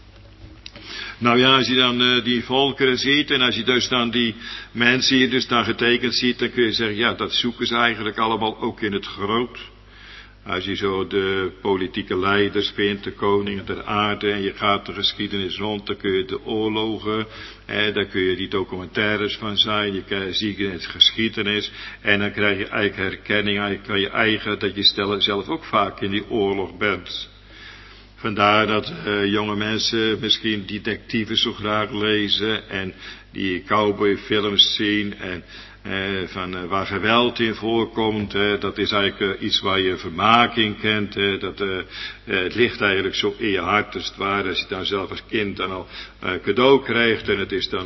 Nou ja, als je dan die volkeren ziet en als je dus dan die mensen hier dus dan getekend ziet, dan kun je zeggen, ja, dat zoeken ze eigenlijk allemaal ook in het groot. Als je zo de politieke leiders vindt, de koningen der aarde en je gaat de geschiedenis rond, dan kun je de oorlogen, daar kun je die documentaires van zijn, je ziet het geschiedenis en dan krijg je eigenlijk herkenning eigenlijk van je eigen, dat je zelf ook vaak in die oorlog bent. Vandaar dat jonge mensen misschien detectives zo graag lezen en die cowboyfilms zien en van waar geweld in voorkomt. Dat is eigenlijk iets waar je vermaking kent. Het ligt eigenlijk zo in je hart als het ware. Als je dan zelf als kind dan al cadeau krijgt en het is dan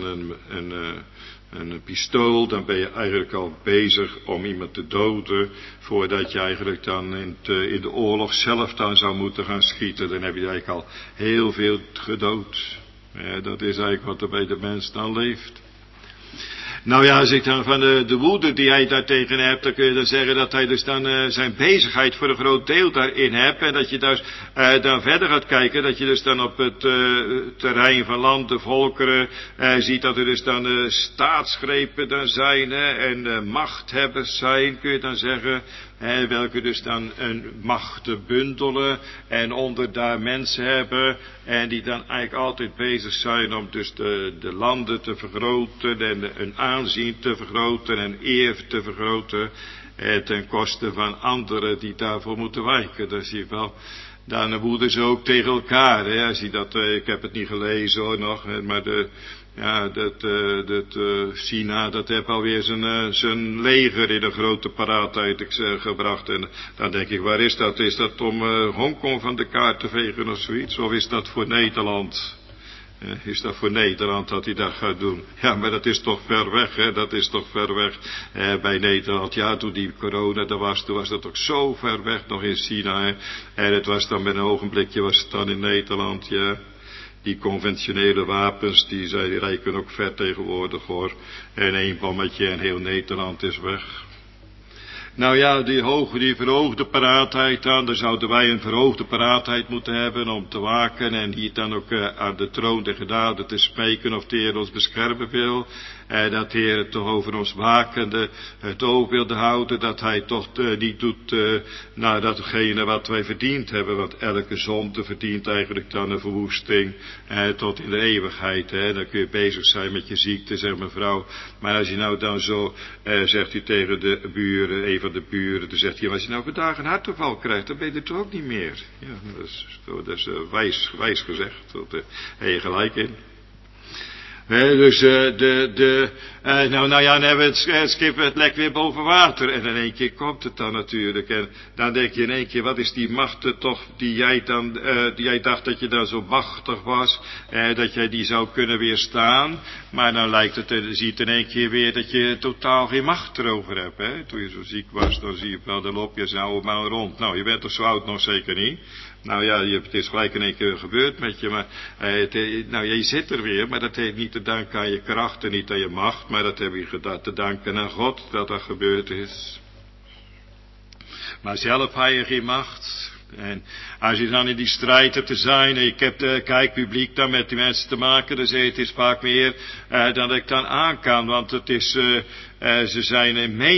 een pistool, dan ben je eigenlijk al bezig om iemand te doden, voordat je eigenlijk dan in de oorlog zelf dan zou moeten gaan schieten. Dan heb je eigenlijk al heel veel gedood. Dat is eigenlijk wat er bij de mens dan leeft. Nou ja, als ik dan van de woede die hij daartegen hebt, dan kun je dan zeggen dat hij dus dan zijn bezigheid voor een groot deel daarin hebt. En dat je dus dan verder gaat kijken, dat je dus dan op het terrein van land, de volkeren, ziet dat er dus dan staatsgrepen dan zijn en machthebbers zijn, kun je dan zeggen. Welke dus dan een macht bundelen en onder daar mensen hebben en die dan eigenlijk altijd bezig zijn om dus de landen te vergroten en een aanzien te vergroten en eer te vergroten ten koste van anderen die daarvoor moeten wijken. Dat zie je wel. Dan woeden ze ook tegen elkaar. Als je dat, ik heb het niet gelezen hoor nog, maar China, dat heeft alweer zijn leger in een grote paraatheid gebracht. En dan denk ik, waar is dat? Is dat om Hongkong van de kaart te vegen of zoiets? Of is dat voor Nederland? Is dat voor Nederland dat hij dat gaat doen? Ja, maar dat is toch ver weg, hè? Dat is toch ver weg bij Nederland. Ja, toen die corona er was, toen was dat ook zo ver weg nog in China, hè? En het was dan met een ogenblikje, was het dan in Nederland, ja. Die conventionele wapens, die reiken ook ver tegenwoordig, hoor. En één bommetje en heel Nederland is weg. Nou ja, die verhoogde paraatheid dan, daar zouden wij een verhoogde paraatheid moeten hebben om te waken en hier dan ook aan de troon der genade te spreken of de Heer ons beschermen wil. Dat de Heer toch over ons wakende het oog wilde houden, dat Hij toch niet doet naar datgene wat wij verdiend hebben, want elke zonde verdient eigenlijk dan een verwoesting tot in de eeuwigheid. Dan kun je bezig zijn met je ziekte, zegt mevrouw, maar als je nou dan zo, zegt hij tegen de buren, een van de buren, dan zegt hij, als je nou vandaag een hartaanval krijgt, dan ben je er toch ook niet meer. Ja, dat is wijs gezegd, daar heb je gelijk in. Dus nou ja, dan hebben we het schip, het lek weer boven water. En in één keer komt het dan natuurlijk. En dan denk je in één keer, wat is die macht toch, die jij dacht dat je dan zo machtig was, dat jij die zou kunnen weerstaan. Maar dan lijkt het, ziet in één keer weer dat je totaal geen macht erover hebt. Hè? Toen je zo ziek was, dan zie je wel, dan loop je zo maar rond. Nou, je bent toch zo oud nog zeker niet? Nou ja, het is gelijk in één keer gebeurd met je, maar nou, je zit er weer, maar dat heeft niet te danken aan je kracht en niet aan je macht, maar dat heb je te danken aan God dat dat gebeurd is. Maar zelf heb je geen macht. En als je dan in die strijd hebt te zijn, en ik heb de kijkpubliek dan met die mensen te maken, dan zeg je, het is vaak meer dan ik dan aan kan, want het is, ze zijn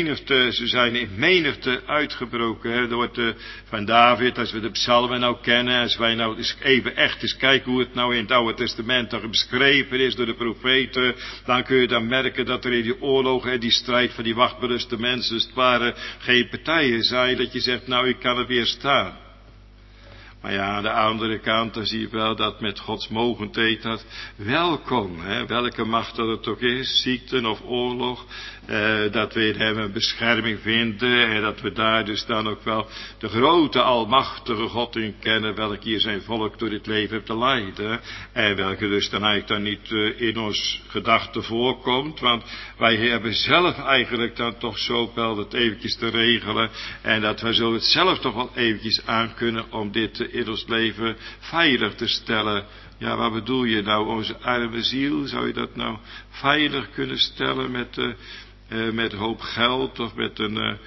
in menigte uitgebroken. Hè. Er wordt van David, als we de psalmen nou kennen, als wij nou eens even echt eens kijken hoe het nou in het Oude Testament dan beschreven is door de profeten, dan kun je dan merken dat er in die oorlogen en die strijd van die wachtberuste mensen, het waren geen partijen zijn, dat je zegt, nou ik kan er weer staan. Maar ja, aan de andere kant, dan zie je wel dat met Gods mogendheid dat welkom, hè, welke macht dat het ook is, ziekte of oorlog, dat we in hem een bescherming vinden en dat we daar dus dan ook wel de grote almachtige God in kennen, welke hier zijn volk door dit leven heeft te leiden en welke dus dan eigenlijk dan niet in ons gedachten voorkomt, want wij hebben zelf eigenlijk dan toch zo wel dat eventjes te regelen en dat wij zo het zelf toch wel eventjes aan kunnen om dit in ons leven veilig te stellen. Ja, wat bedoel je nou? Onze arme ziel, zou je dat nou veilig kunnen stellen met een hoop geld of met een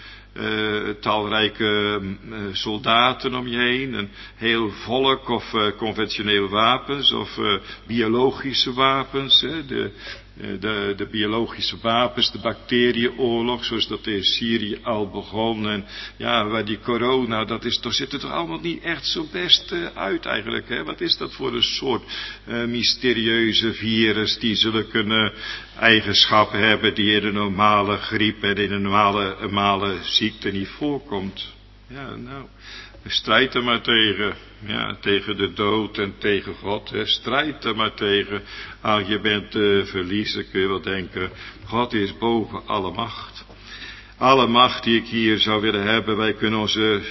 talrijke soldaten om je heen, een heel volk of conventionele wapens of biologische wapens, hè, de biologische wapens, de bacteriënoorlog, zoals dat in Syrië al begon. En ja, waar die corona, dat is toch, ziet er toch allemaal niet echt zo best uit eigenlijk. Hè? Wat is dat voor een soort mysterieuze virus die zulke eigenschappen hebben die in een normale griep en in een normale ziekte niet voorkomt. Ja, nou, strijd er maar tegen. Ja, tegen de dood en tegen God. Hè. Strijd er maar tegen. Als je bent te verliezen, kun je wel denken, God is boven alle macht. Alle macht die ik hier zou willen hebben, wij kunnen onze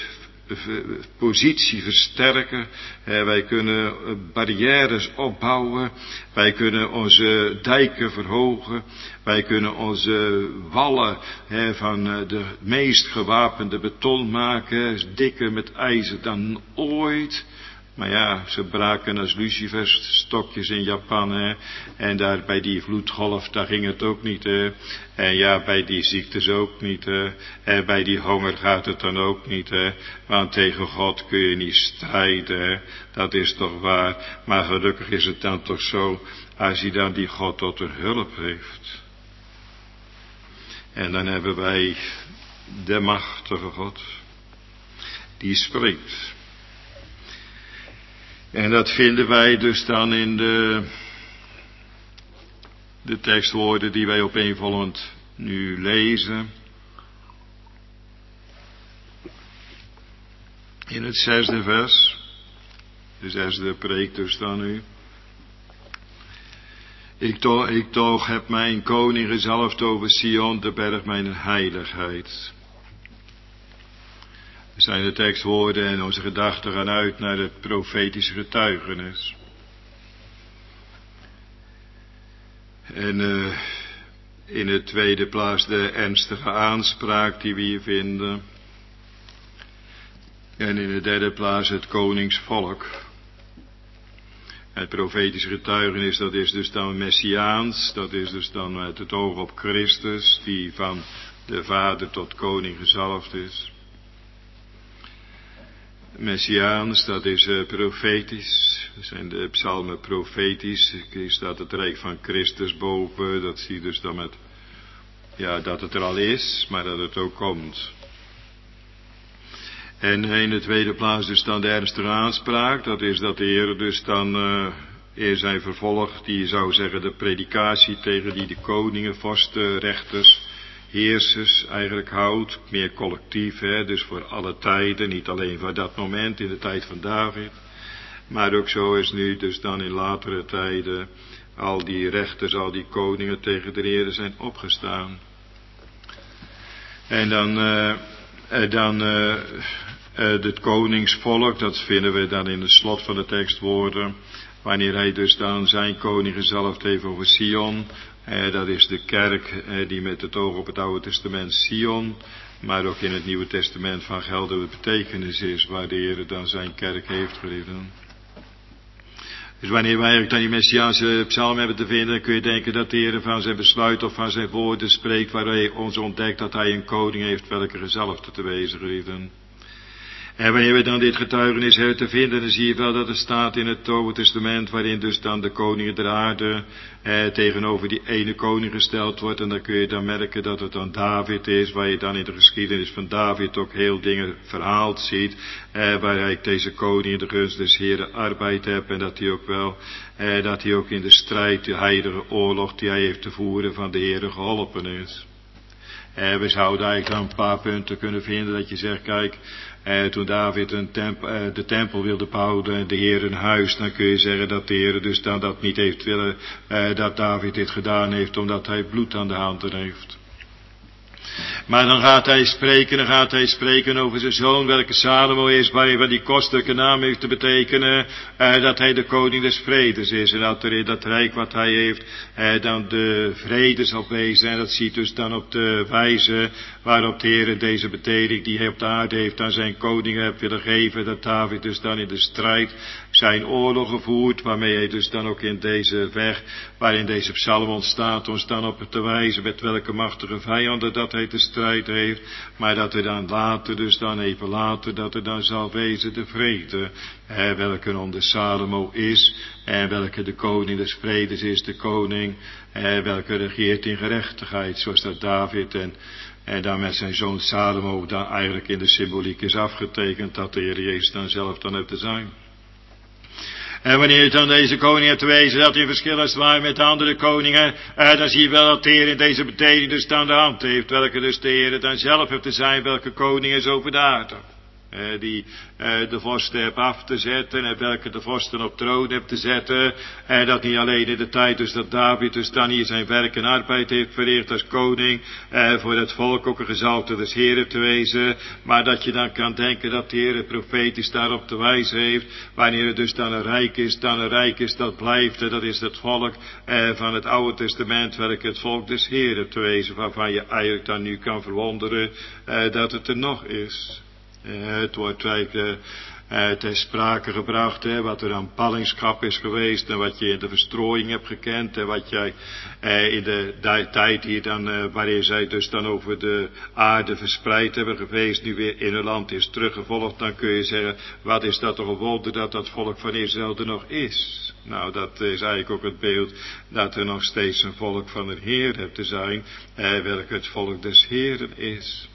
positie versterken. Wij kunnen barrières opbouwen. Wij kunnen onze dijken verhogen. Wij kunnen onze wallen van de meest gewapende beton maken. Dikker met ijzer dan ooit. Maar ja, ze braken als lucifersstokjes in Japan, hè. En daar bij die vloedgolf, daar ging het ook niet, hè. En ja, bij die ziektes ook niet, hè. En bij die honger gaat het dan ook niet, hè. Want tegen God kun je niet strijden, hè. Dat is toch waar. Maar gelukkig is het dan toch zo, als hij dan die God tot een hulp heeft. En dan hebben wij de machtige God, die spreekt. En dat vinden wij dus dan in de tekstwoorden die wij opeenvolgend nu lezen. In het 6e vers, de 6e preek dus dan nu. Ik toch heb mijn koning gezalfd over Sion, de berg mijn heiligheid. Zijn de tekstwoorden en onze gedachten gaan uit naar het profetische getuigenis. En in de tweede plaats de ernstige aanspraak die we hier vinden. En in de derde plaats het koningsvolk. Het profetische getuigenis, dat is dus dan messiaans, dat is dus dan met het oog op Christus, die van de Vader tot koning gezalfd is. Messiaans, dat is profetisch, dat zijn de psalmen profetisch, hier staat het rijk van Christus boven, dat zie je dus dan met, ja, dat het er al is, maar dat het ook komt. En in de tweede plaats dus dan de ernstige aanspraak, dat is dat de Heer dus dan in zijn vervolg, die zou zeggen de predikatie tegen die de koningen, vorsten, rechters, heersers eigenlijk houdt, meer collectief, dus voor alle tijden, niet alleen voor dat moment in de tijd van David, maar ook zo is nu dus dan in latere tijden al die rechters, al die koningen tegen de Heer zijn opgestaan. En dan het koningsvolk, dat vinden we dan in het slot van de tekstwoorden, wanneer hij dus dan zijn koning gezalfd heeft over Sion. Dat is de kerk die met het oog op het Oude Testament Sion, maar ook in het Nieuwe Testament van geldende betekenis is, waar de Heer dan zijn kerk heeft gereden. Dus wanneer wij eigenlijk dan die Messiaanse psalm hebben te vinden, dan kun je denken dat de Heer van zijn besluit of van zijn woorden spreekt, waar hij ons ontdekt dat hij een koning heeft, welke gezalfde te wezen gereden. En wanneer we dan dit getuigenis hebben te vinden, dan zie je wel dat er staat in het Oude Testament, waarin dus dan de koningen der aarde tegenover die ene koning gesteld wordt. En dan kun je dan merken dat het dan David is, waar je dan in de geschiedenis van David ook heel dingen verhaald ziet, waar hij deze koning in de gunst des Heeren arbeid hebt. En dat hij ook wel, dat hij ook in de strijd, de heilige oorlog die hij heeft te voeren van de Heere geholpen is. We zouden eigenlijk dan een paar punten kunnen vinden dat je zegt, kijk, toen David de tempel wilde bouwen, de Heer een huis, dan kun je zeggen dat de Heer dus dan dat niet heeft willen, dat David dit gedaan heeft, omdat hij bloed aan de handen heeft. Maar dan gaat hij spreken over zijn zoon, welke Salomo is, waar die kostelijke naam heeft te betekenen, dat hij de koning des vredes is. En dat er in dat rijk wat hij heeft, dan de vrede zal wezen. En dat ziet dus dan op de wijze waarop de Heer deze betekenis die hij op de aarde heeft aan zijn koning heeft willen geven. Dat David dus dan in de strijd zijn oorlogen voert, waarmee hij dus dan ook in deze weg, waarin deze psalm ontstaat, ons dan op te wijzen met welke machtige vijanden dat hij te strijd heeft, maar dat er dan later, dus dan even later, dat er dan zal wezen de vrede, welke onder Salomo is, en welke de koning des vredes is, de koning, welke regeert in gerechtigheid, zoals dat David en dan met zijn zoon Salomo dan eigenlijk in de symboliek is afgetekend, dat de Heer Jezus dan zelf dan heeft te zijn. En wanneer je dan deze koning hebt te wezen, dat hij verschil is waar met de andere koningen, dan zie je wel dat de Heer in deze betekenis dus aan de hand heeft, welke dus de Heer dan zelf heeft te zijn, welke koning is over de aarde. Die de vorsten hebt af te zetten en welke de vorsten op troon hebt te zetten. En dat niet alleen in de tijd dus dat David dus dan hier zijn werk en arbeid heeft verricht als koning, voor het volk ook een gezalfde des Heeren te wezen, maar dat je dan kan denken dat de Heer profetisch daarop te wijzen heeft, wanneer het dus dan een rijk is dat blijft, en dat is het volk van het Oude Testament, welk het volk des Heeren te wezen, waarvan je eigenlijk dan nu kan verwonderen dat het er nog is. Het wordt eigenlijk ter sprake gebracht, wat er aan ballingschap is geweest en wat je in de verstrooiing hebt gekend en wat jij in de tijd hier dan, waarin zij dus dan over de aarde verspreid hebben geweest, nu weer in hun land is teruggevolgd, dan kun je zeggen, wat is dat toch een wonder dat dat volk van Israël er nog is. Nou, dat is eigenlijk ook het beeld dat er nog steeds een volk van de Heer hebt te zijn, welk het volk des Heeren is.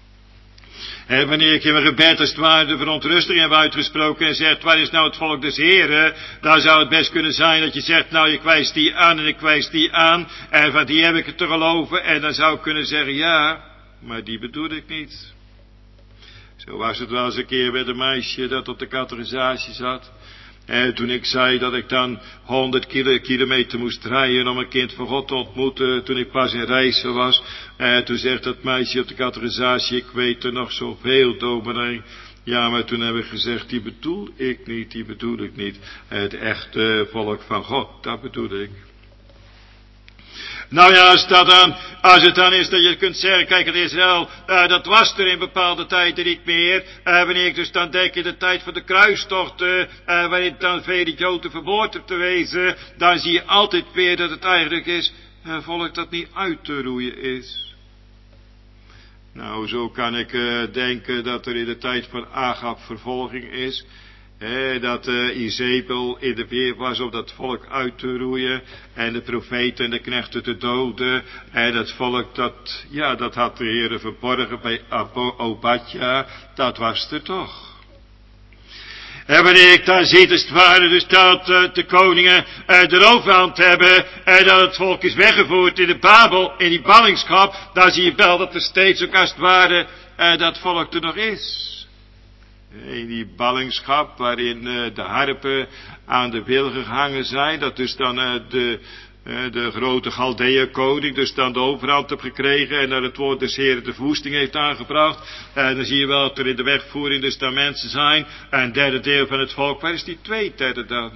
En wanneer ik in mijn gebed als het ware de verontrusting heb uitgesproken en zegt, waar is nou het volk des Heren? Dan zou het best kunnen zijn dat je zegt, nou ik wijs die aan en ik wijs die aan en van die heb ik het te geloven. En dan zou ik kunnen zeggen, ja, maar die bedoel ik niet. Zo was het wel eens een keer bij een meisje dat op de catechisatie zat. En toen ik zei dat ik dan 100 kilometer moest rijden om een kind van God te ontmoeten, toen ik pas in reizen was. Toen zegt dat meisje op de catechisatie, ik weet er nog zoveel, dominee. Ja, maar toen heb ik gezegd, die bedoel ik niet. Het echte volk van God, dat bedoel ik. Nou ja, als het dan is dat je kunt zeggen, kijk, het Israël, dat was er in bepaalde tijden niet meer. Wanneer ik dus dan denk in de tijd van de kruistochten, waarin dan vele Joden vermoord hebt te wezen, dan zie je altijd weer dat het eigenlijk is, een volk dat niet uit te roeien is. Nou, zo kan ik denken dat er in de tijd van Agab vervolging is. Dat Izebel in de weer was om dat volk uit te roeien. En de profeten en de knechten te doden. En dat volk, dat had de Heere verborgen bij Obadja. Dat was er toch. En wanneer ik dan zie, dus het ware, dus dat de koningen de overhand hebben, en dat het volk is weggevoerd in de Babel, in die ballingschap, dan zie je wel dat er steeds ook als het ware dat volk er nog is. In die ballingschap, waarin de harpen aan de wil gehangen zijn, dat dus dan de grote Galdeeën koning dus dan de overhand heeft gekregen en naar het woord des Heren de verwoesting heeft aangebracht. En dan zie je wel dat er in de wegvoering dus dan mensen zijn. Een derde deel van het volk, waar is die 2/3 dan?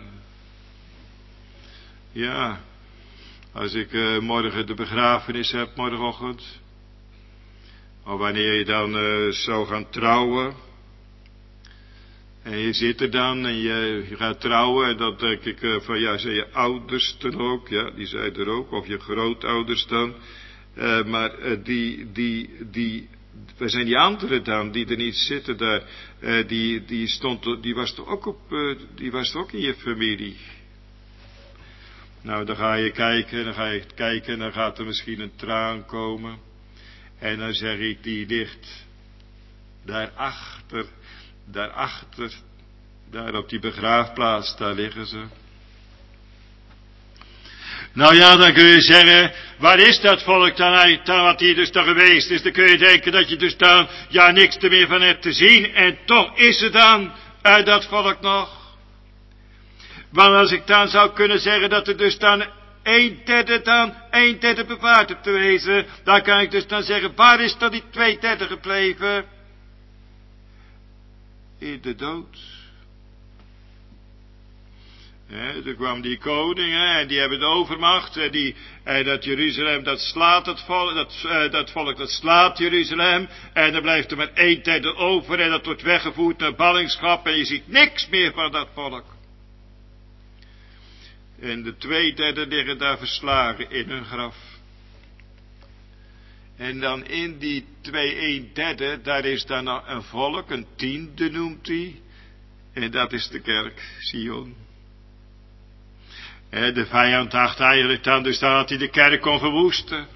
Ja, als ik morgen de begrafenis heb, morgenochtend. Of wanneer je dan zou gaan trouwen. En je zit er dan en je gaat trouwen en dan denk ik van ja, zijn je ouders dan ook? Ja, die zijn er ook. Of je grootouders dan. Maar waar zijn die anderen dan die er niet zitten daar? Die was toch ook in je familie? Nou, dan ga je kijken en dan gaat er misschien een traan komen. En dan zeg ik, die ligt daarachter, daar op die begraafplaats, daar liggen ze. Nou ja, dan kun je zeggen, waar is dat volk dan wat hier dus dan geweest is? Dan kun je denken dat je dus dan, ja, niks er meer van hebt te zien. En toch is er dan dat volk nog. Want als ik dan zou kunnen zeggen dat er dus dan 1/3 bewaard hebt te wezen, dan kan ik dus dan zeggen, waar is dan die 2/3 gebleven? In de dood. Toen kwam die koning, en die hebben de overmacht, en dat Jeruzalem, dat slaat het volk, dat volk dat slaat Jeruzalem, en dan blijft er maar 1/3 over, en dat wordt weggevoerd naar ballingschap, en je ziet niks meer van dat volk. En de 2/3 liggen daar verslagen in hun graf. En dan in die 1/3, daar is dan nog een volk, een 10e noemt hij. En dat is de kerk, Sion. De vijand dacht eigenlijk dan dus dat hij de kerk kon verwoesten.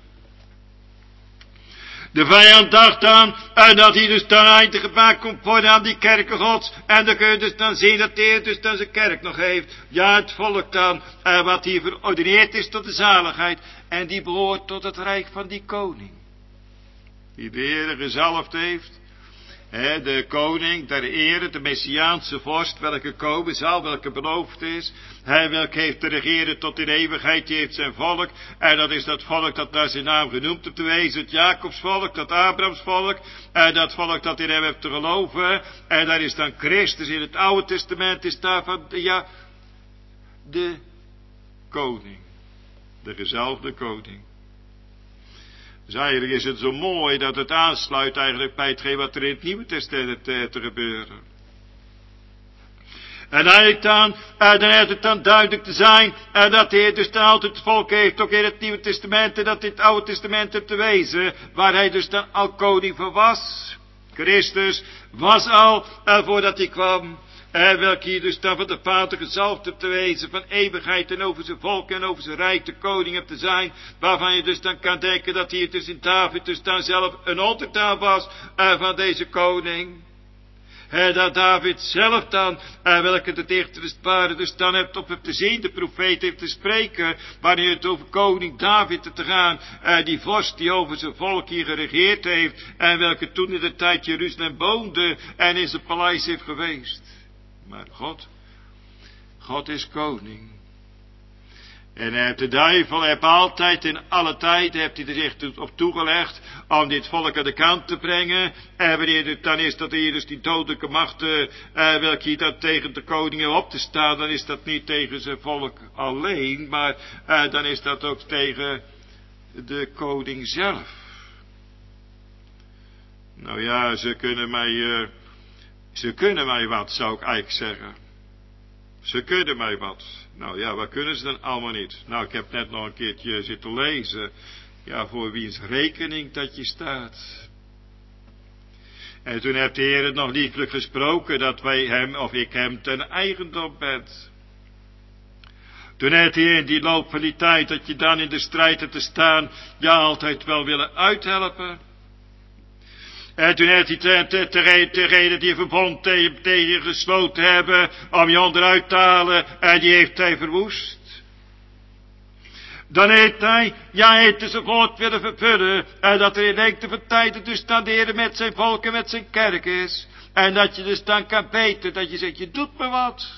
De vijand dacht dan dat hij dus dan einde gemaakt kon worden aan die kerken gods. En dan kun je dus dan zien dat de Heer dus dan zijn kerk nog heeft. Ja, het volk dan, wat hier verordeneerd is tot de zaligheid. En die behoort tot het rijk van die koning. Die de Heer gezalfd heeft. De koning der ere, de Messiaanse vorst, welke komen zal, welke beloofd is. Hij welke heeft te regeren tot in eeuwigheid, die heeft zijn volk. En dat is dat volk dat naar zijn naam genoemd hebt te wezen. Het Jacobsvolk, dat Abrahamsvolk. Dat volk dat in hem heeft te geloven. En daar is dan Christus in het Oude Testament, is daarvan, ja, de koning. De gezalfde koning. Dus eigenlijk is het zo mooi dat het aansluit eigenlijk bij hetgeen wat er in het Nieuwe Testament te gebeuren. En eigenlijk dan heeft het dan duidelijk te zijn, dat de Heer dus dan altijd het volk heeft, ook in het Nieuwe Testament, en dat in het Oude Testament heeft te wezen, waar hij dus dan al koning van was. Christus was al, voordat hij kwam, welke hier dus dan van de Vader gezalfd hebt te wezen, van eeuwigheid en over zijn volk en over zijn rijk de koning hebt te zijn, waarvan je dus dan kan denken dat hier dus in David dus dan zelf een onderdaan was van deze koning. Dat David zelf dan, welke de dichter dus waren, dus dan hebt op hem te zien, de profeet heeft te spreken, wanneer het over koning David te gaan, die vorst die over zijn volk hier geregeerd heeft, en welke toen in de tijd Jeruzalem woonde en in zijn paleis heeft geweest. Maar God is koning. En hij heeft de duivel, hij heeft altijd in alle tijd, heeft hij er zich op toegelegd om dit volk aan de kant te brengen. En wanneer het dan is dat hier dus die dodelijke machten, welke hier dan tegen de koningen op te staan, dan is dat niet tegen zijn volk alleen, maar dan is dat ook tegen de koning zelf. Nou ja, ze kunnen mij wat, zou ik eigenlijk zeggen. Ze kunnen mij wat. Nou ja, wat kunnen ze dan allemaal niet? Nou, ik heb net nog een keertje zitten lezen. Ja, voor wiens rekening dat je staat. En toen heeft de Heer het nog lieflijk gesproken dat wij hem, of ik hem, ten eigendom ben. Toen heeft de Heer in die loop van die tijd dat je dan in de strijd hebt te staan, ja, altijd wel willen uithelpen. En toen heeft hij degene die verbond tegen je gesloten hebben om je onderuit te halen, en die heeft hij verwoest. Dan heeft hij zijn woord willen vervullen, en dat er in lengte van tijden dus dan de Heer met zijn volk en met zijn kerk is. En dat je dus dan kan weten, dat je zegt, je doet me wat.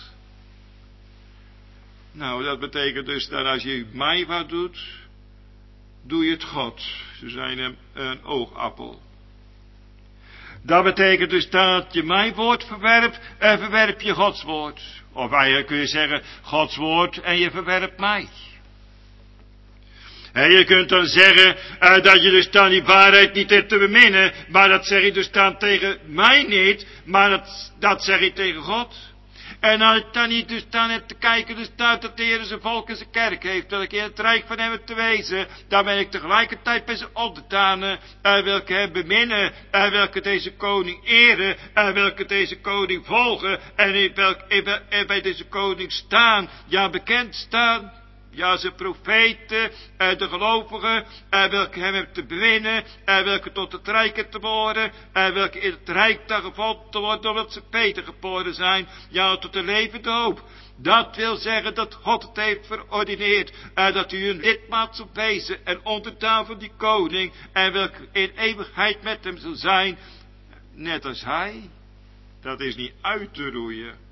Nou, dat betekent dus dat als je mij wat doet, doe je het God. Ze zijn hem een oogappel. Dat betekent dus dat je mijn woord verwerpt en verwerp je Gods woord. Of eigenlijk kun je zeggen, Gods woord en je verwerpt mij. En je kunt dan zeggen dat je dus dan die waarheid niet hebt te beminnen, maar dat zeg je dus dan tegen mij niet, maar dat zeg je tegen God. En als ik dan niet dus dan heb te kijken, dus dat de Heer zijn volk en zijn kerk heeft, dat ik in het rijk van hem heb te wezen, dan ben ik tegelijkertijd bij zijn onderdanen, welke hem beminnen, welke deze koning eren, welke deze koning volgen, en bij deze koning staan, ja bekend staan. Ja, zijn profeten, de gelovigen, welke hem hebben te bewinnen, welke tot het rijk hebben te behoren, welke in het rijk daar gevonden te worden, omdat ze beter geboren zijn, ja, tot de levende hoop. Dat wil zeggen dat God het heeft verordineerd, dat u een lidmaat zult wezen en onderdaan van die koning, en welke in eeuwigheid met hem zal zijn, net als hij. Dat is niet uit te roeien.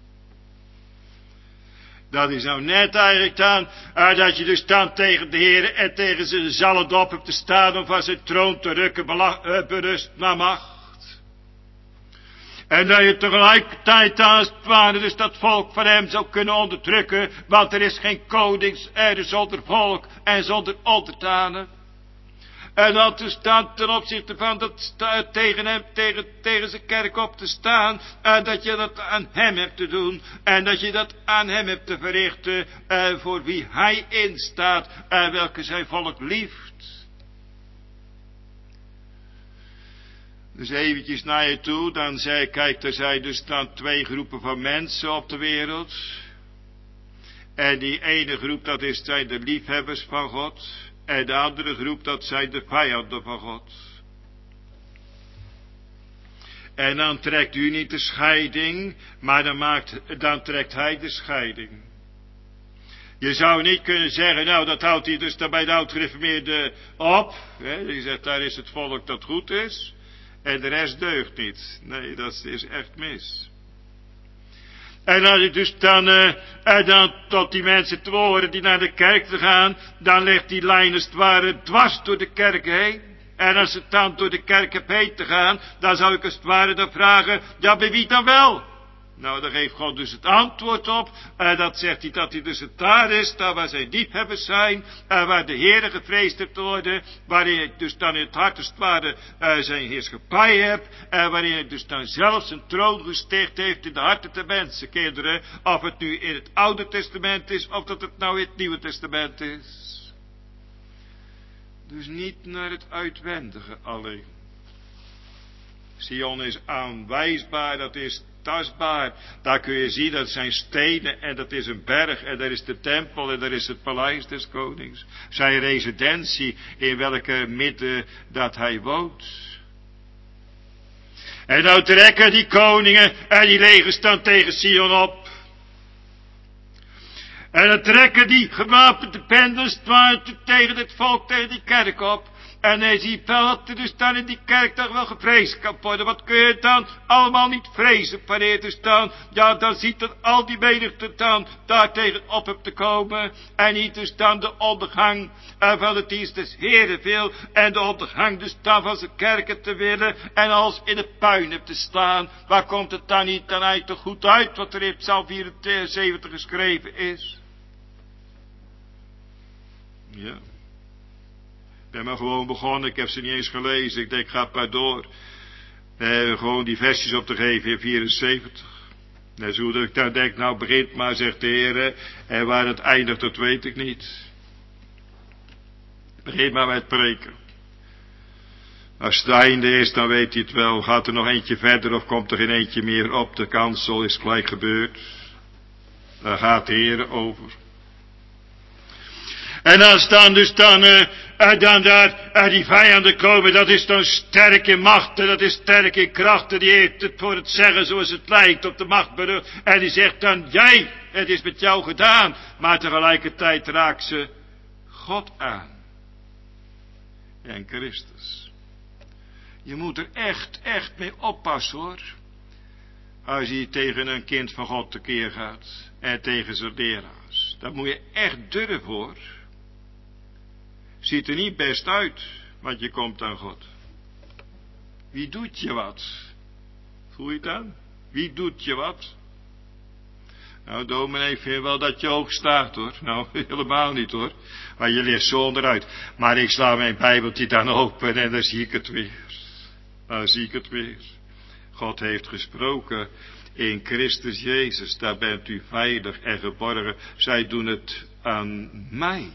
Dat is nou net eigenlijk dan, dat je dus dan tegen de Heer en tegen zijn zalendop hebt te staan om van zijn troon te rukken, berust naar macht. En dat je tegelijkertijd als het ware dus dat volk van hem zou kunnen onderdrukken, want er is geen konings, er is zonder volk en zonder onderdanen. En dat dus dan ten opzichte van dat tegen hem, tegen zijn kerk op te staan, dat je dat aan hem hebt te doen, en dat je dat aan hem hebt te verrichten, voor wie hij instaat, welke zijn volk lieft. Dus eventjes naar je toe, dan kijk, er zijn dus dan twee groepen van mensen op de wereld. En die ene groep, dat zijn de liefhebbers van God. En de andere groep, dat zijn de vijanden van God. En dan trekt u niet de scheiding, maar dan trekt hij de scheiding. Je zou niet kunnen zeggen, nou dat houdt hij dus bij de oud-gereformeerden op. Die zegt, daar is het volk dat goed is. En de rest deugt niet. Nee, dat is echt mis. En als je dus dan tot die mensen te horen die naar de kerk te gaan, dan ligt die lijn als het ware dwars door de kerk heen. En als het dan door de kerk heb heen te gaan, dan zou ik als het ware dan vragen, ja bij wie dan wel? Nou, daar geeft God dus het antwoord op. Dat zegt hij dat hij dus het daar is, daar waar zijn liefhebbers zijn, waar de Heere gevreesd heeft te worden, waarin hij dus dan in het hart als het ware zijn heerschappij hebt, waarin hij dus dan zelf zijn troon gesticht heeft in de harten der mensenkinderen, of het nu in het Oude Testament is, of dat het nou in het Nieuwe Testament is. Dus niet naar het uitwendige alleen. Sion is aanwijsbaar, dat is tastbaar. Daar kun je zien, dat zijn stenen en dat is een berg en daar is de tempel en daar is het paleis des konings. Zijn residentie in welke midden dat hij woont. En nou trekken die koningen en die legers dan tegen Sion op. En dan trekken die gewapende bendes tegen dit volk, tegen die kerk op. En hij ziet wel dat er dus dan in die kerk toch wel gevreesd kan worden. Wat kun je dan allemaal niet vrezen, wanneer dus dan, ja dan ziet dat al die menigte dan daar tegenop hebt te komen. En niet dus dan de ondergang van de dienst des Heren wil. En de ondergang dus dan van zijn kerken te willen. En als in de puin hebt te staan. Waar komt het dan niet dan eigenlijk goed uit wat er in Psalm 74 geschreven is? Ja. Ik ben maar gewoon begonnen, ik heb ze niet eens gelezen. Ik denk, ga maar door. Gewoon die versjes op te geven in 74. En zo dat ik dan denk, nou begint maar, zegt de Heer. En waar het eindigt, dat weet ik niet. Begin maar met preken. Als het einde is, dan weet hij het wel. Gaat er nog eentje verder of komt er geen eentje meer op de kansel, is gelijk gebeurd. Daar gaat de Heer over. En als dan dus dan daar die vijanden komen, dat is dan sterk in machten, dat is sterk in krachten, die heeft het voor het zeggen zoals het lijkt op de macht berucht. En die zegt dan, jij, het is met jou gedaan, maar tegelijkertijd raakt ze God aan. En Christus. Je moet er echt mee oppassen hoor. Als je tegen een kind van God tekeer gaat. En tegen zijn leraars. Dat moet je echt durven hoor. Ziet er niet best uit. Want je komt aan God. Wie doet je wat? Voel je het aan? Wie doet je wat? Nou, dominee vindt wel dat je hoog staat hoor. Nou, helemaal niet hoor. Maar je ligt zo onderuit. Maar ik sla mijn Bijbeltje dan open en dan zie ik het weer. Dan zie ik het weer. God heeft gesproken in Christus Jezus. Daar bent u veilig en geborgen. Zij doen het aan mij.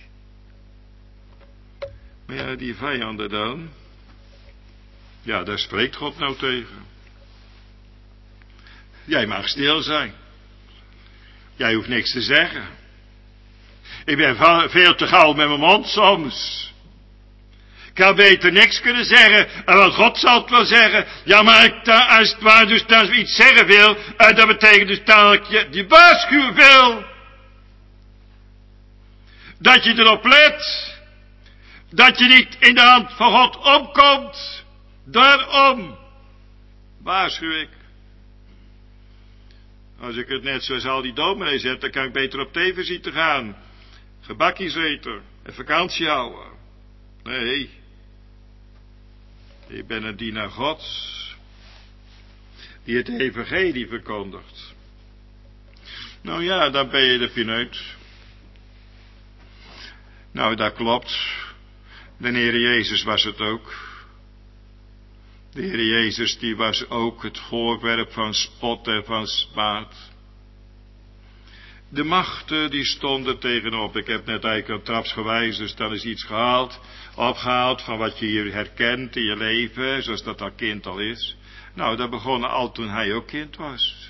Maar ja, die vijanden dan. Ja, daar spreekt God nou tegen. Jij mag stil zijn. Jij hoeft niks te zeggen. Ik ben veel te gauw met mijn mond soms. Ik had beter niks kunnen zeggen. En wat God zal het wel zeggen. Ja, maar als het waar dus als ik iets zeggen wil. Dat betekent dus dat ik je waarschuwen wil. Dat je erop let. Dat je niet in de hand van God omkomt. Daarom waarschuw ik. Als ik het net zoals al die dominees heb, dan kan ik beter op tv-visite gaan. Gebakjes eten en vakantie houden. Nee. Ik ben een dienaar Gods. Die het evangelie verkondigt. Nou ja, dan ben je er vanuit. Nou, dat klopt. De Heer Jezus was het ook. De Heer Jezus die was ook het voorwerp van spot en van smaad. De machten die stonden tegenop. Ik heb net eigenlijk trapsgewijs, dus dan is iets opgehaald van wat je hier herkent in je leven, zoals dat al kind al is. Nou, dat begon al toen hij ook kind was.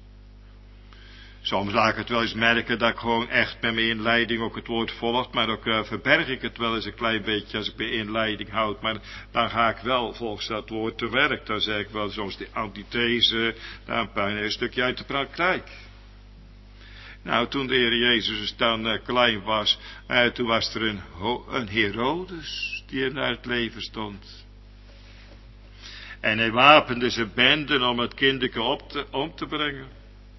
Soms laat ik het wel eens merken dat ik gewoon echt met mijn inleiding ook het woord volgt, maar ook verberg ik het wel eens een klein beetje als ik mijn inleiding houd. Maar dan ga ik wel volgens dat woord te werk. Dan zeg ik wel soms de antithese, dan een stukje uit de praktijk. Nou, toen de Heer Jezus dan klein was, toen was er een Herodes die hem naar het leven stond. En hij wapende zijn benden om het kinderke om te brengen.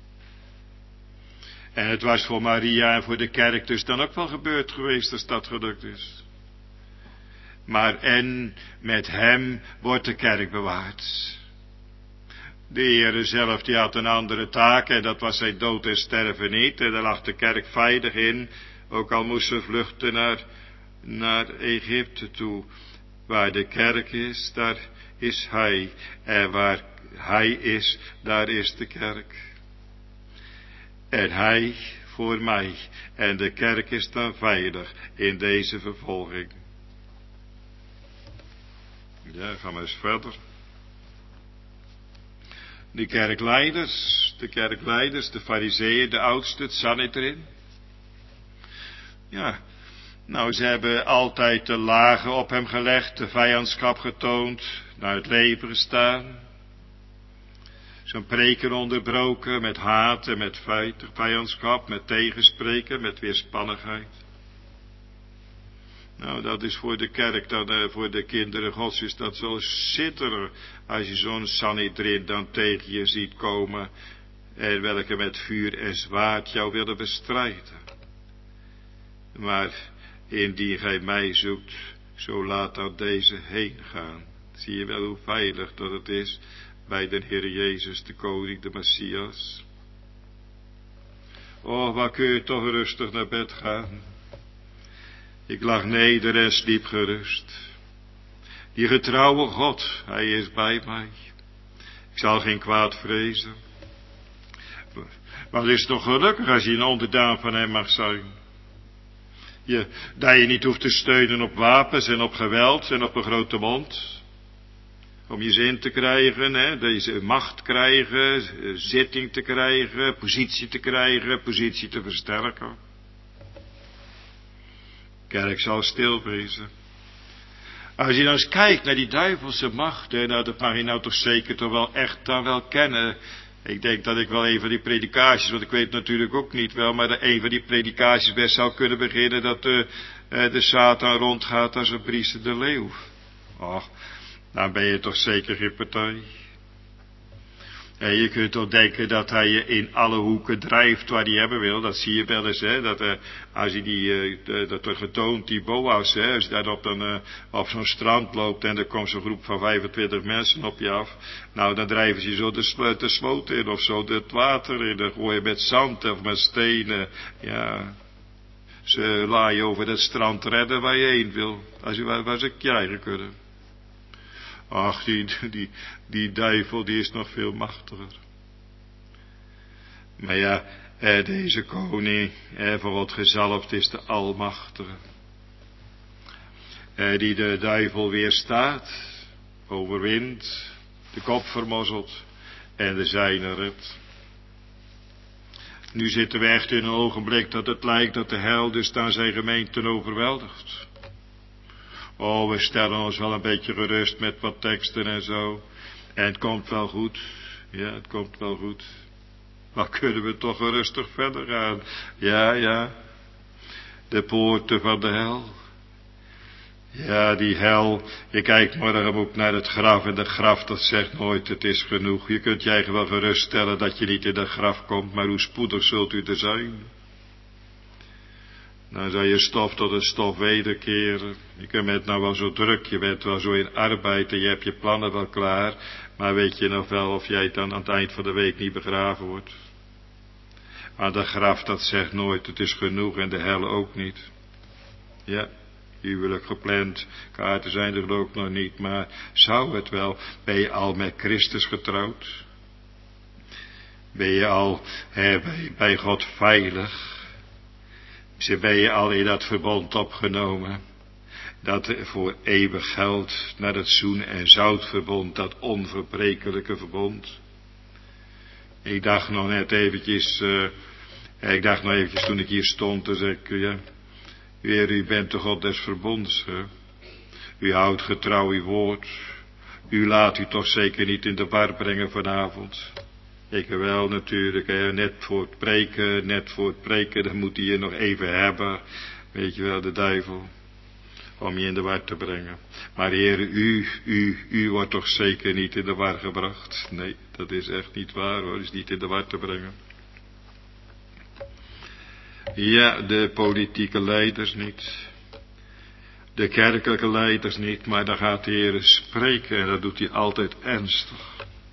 En het was voor Maria en voor de kerk dus dan ook wel gebeurd geweest als dat gelukt is. Maar en met hem wordt de kerk bewaard. De Heere zelf die had een andere taak en dat was zijn dood en sterven niet. En daar lag de kerk veilig in, ook al moest ze vluchten naar Egypte toe. Waar de kerk is, daar is hij. En waar hij is, daar is de kerk. En hij voor mij. En de kerk is dan veilig in deze vervolging. Ja, gaan we eens verder. De kerkleiders, de fariseeën, de oudsten, het Sanhedrin. Ja, nou ze hebben altijd de lagen op hem gelegd, de vijandschap getoond, naar het leven gestaan. Zijn preken onderbroken met haat en met vijandschap, met tegenspreken, met weerspannigheid. Nou, dat is voor de kerk, dan voor de kinderen Gods is dat zo sidderen als je zo'n Sanhedrin dan tegen je ziet komen en welke met vuur en zwaard jou willen bestrijden. Maar indien gij mij zoekt, zo laat dan deze heen gaan. Zie je wel hoe veilig dat het is bij de Heer Jezus, de Koning, de Messias. Oh, waar kun je toch rustig naar bed gaan. Ik lag neder en sliep gerust. Die getrouwe God, hij is bij mij. Ik zal geen kwaad vrezen. Wat is toch gelukkig als je een onderdaan van hem mag zijn. Dat je niet hoeft te steunen op wapens en op geweld en op een grote mond. Om je zin te krijgen, deze macht krijgen, zitting te krijgen, positie te krijgen, positie te versterken. Kerk zal stil wezen. Als je nou eens kijkt naar die duivelse machten, nou dat mag je nou toch zeker toch wel echt dan wel kennen. Ik denk dat ik wel een van die predikaties, want ik weet het natuurlijk ook niet wel, maar dat een van die predikaties best zou kunnen beginnen dat de Satan rondgaat als een briesende leeuw. Och, dan ben je toch zeker geen partij. En je kunt toch denken dat hij je in alle hoeken drijft waar hij hebben wil. Dat zie je wel eens, dat als je dat er getoond, die Boas, als je daar op zo'n strand loopt en er komt zo'n groep van 25 mensen op je af. Nou, dan drijven ze zo de sloot in of zo, het water in, dan gooi je met zand of met stenen, ja. Ze laat je over dat strand redden waar je heen wil, waar ze krijgen kunnen. Ach, die duivel, die is nog veel machtiger. Maar ja, deze koning, voor wat gezalfd is de Almachtige. Die de duivel weerstaat, overwint, de kop vermozzelt en de zijne redt. Nu zitten we echt in een ogenblik dat het lijkt dat de hel dus aan zijn gemeenten overweldigt. Oh, we stellen ons wel een beetje gerust met wat teksten en zo. En het komt wel goed. Ja, het komt wel goed. Maar kunnen we toch rustig verder gaan? Ja. De poorten van de hel. Ja, die hel. Je kijkt morgen ook naar het graf. En het graf dat zegt nooit het is genoeg. Je kunt je eigen wel geruststellen dat je niet in dat graf komt. Maar hoe spoedig zult u er zijn? Dan zal je stof tot het stof wederkeren. Je kunt het nou wel zo druk, je bent wel zo in arbeid en je hebt je plannen wel klaar. Maar weet je nog wel of jij dan aan het eind van de week niet begraven wordt? Maar dat graf dat zegt nooit het is genoeg en de hel ook niet. Ja, huwelijk gepland, kaarten zijn er ook nog niet, maar zou het wel? Ben je al met Christus getrouwd? Ben je al bij God veilig? Ben je al in dat verbond opgenomen, dat voor eeuwig geldt, naar het zoen- en zoutverbond, dat onverbrekelijke verbond. Ik dacht nog eventjes toen ik hier stond, dan zei ik, ja, Heer, u bent de God des verbonds, hè? U houdt getrouw uw woord, u laat u toch zeker niet in de war brengen vanavond. Ik wel natuurlijk, net voor het preken, dan moet hij je nog even hebben, weet je wel, de duivel, om je in de war te brengen. Maar Heer, u wordt toch zeker niet in de war gebracht? Nee, dat is echt niet waar hoor, is niet in de war te brengen. Ja, de politieke leiders niet, de kerkelijke leiders niet, maar dan gaat de Heer spreken en dat doet hij altijd ernstig.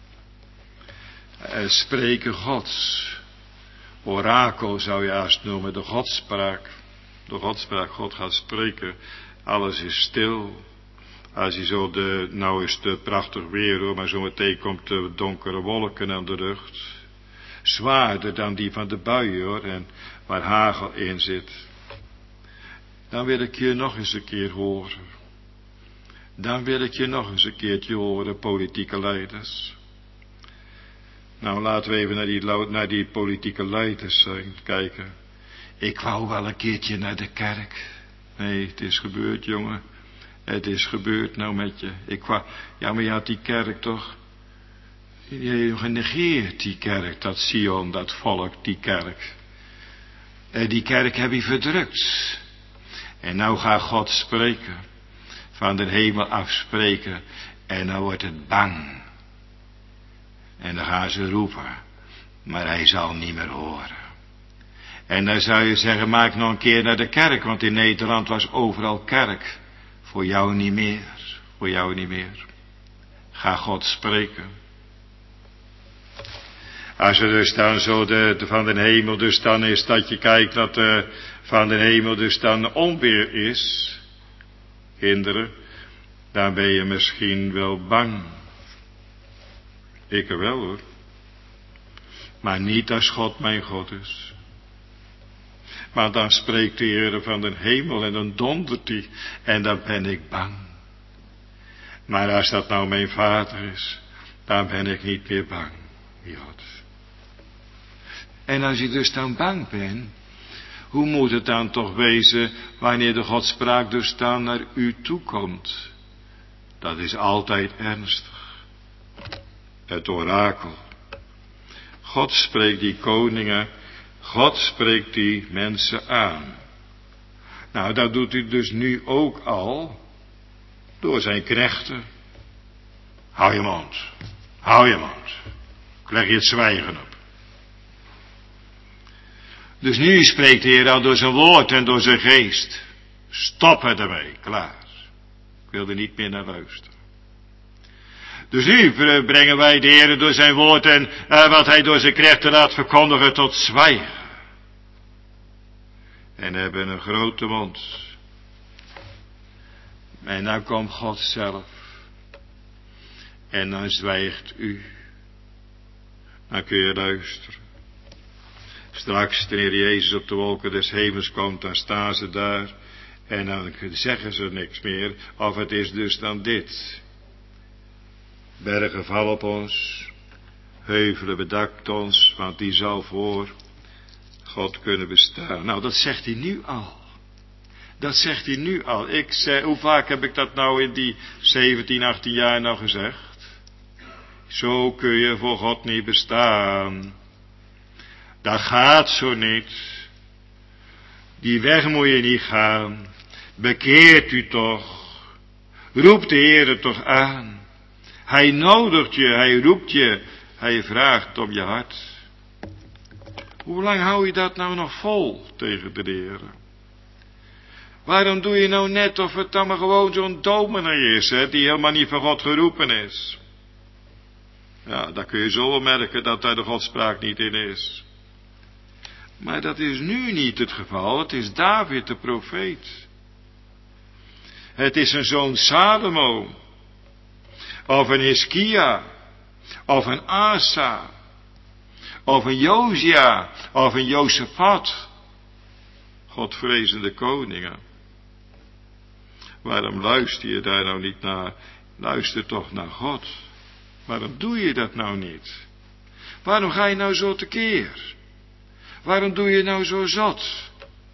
Spreken Gods. Orakel zou je haast noemen, de Godspraak. De Godspraak, God gaat spreken. Alles is stil. Als je zo nou is het prachtig weer hoor, maar zo meteen komt de donkere wolken aan de lucht. Zwaarder dan die van de buien hoor, en waar hagel in zit. Dan wil ik je nog eens een keer horen. Dan wil ik je nog eens een keertje horen, politieke leiders. Nou, laten we even naar die politieke leiders kijken. Ik wou wel een keertje naar de kerk. Nee, het is gebeurd, jongen. Het is gebeurd nou met je. Ja, maar je had die kerk toch. Je genegeerd die kerk, dat Sion, dat volk, die kerk. Die kerk heb je verdrukt. En nou gaat God spreken. Van de hemel afspreken. En dan wordt het bang. En dan gaan ze roepen, maar hij zal niet meer horen. En dan zou je zeggen, maak nog een keer naar de kerk, want in Nederland was overal kerk. Voor jou niet meer, voor jou niet meer. Ga God spreken. Als er dus dan zo van de hemel dus dan is dat je kijkt dat van de hemel dus dan onweer is, kinderen, dan ben je misschien wel bang. Ik er wel hoor. Maar niet als God mijn God is. Maar dan spreekt de Heer van de hemel en dan dondert hij en dan ben ik bang. Maar als dat nou mijn vader is, dan ben ik niet meer bang. God. En als je dus dan bang bent, hoe moet het dan toch wezen wanneer de Godspraak dus dan naar u toe komt? Dat is altijd ernstig. Het orakel. God spreekt die koningen, God spreekt die mensen aan. Nou, dat doet hij dus nu ook al door zijn knechten. Hou je mond, hou je mond. Ik leg je het zwijgen op. Dus nu spreekt de Heer al door zijn woord en door zijn geest. Stoppen ermee, klaar. Ik wil er niet meer naar luisteren. Dus nu brengen wij de Heer door zijn woord en wat hij door zijn knechten laat verkondigen tot zwijgen. En hebben een grote mond. En dan komt God zelf. En dan zwijgt u. Dan kun je luisteren. Straks, wanneer Jezus op de wolken des hemels komt, dan staan ze daar. En dan zeggen ze niks meer. Of het is dus dan dit. Bergen vallen op ons. Heuvelen bedakt ons. Want die zal voor God kunnen bestaan. Nou, dat zegt hij nu al. Dat zegt hij nu al. Hoe vaak heb ik dat nou in die 17, 18 jaar nou gezegd? Zo kun je voor God niet bestaan. Dat gaat zo niet. Die weg moet je niet gaan. Bekeert u toch. Roep de Heer toch aan. Hij nodigt je, hij roept je, hij vraagt om je hart. Hoe lang hou je dat nou nog vol tegen de Heer? Waarom doe je nou net of het dan maar gewoon zo'n dominee is, hè, die helemaal niet van God geroepen is? Ja, daar kun je zo wel merken dat daar de Godspraak niet in is. Maar dat is nu niet het geval. Het is David de profeet. Het is een zoon Salomo. Of een Hiskia. Of een Asa. Of een Josia. Of een Josafat. Godvrezende koningen. Waarom luister je daar nou niet naar? Luister toch naar God. Waarom doe je dat nou niet? Waarom ga je nou zo tekeer? Waarom doe je nou zo zot?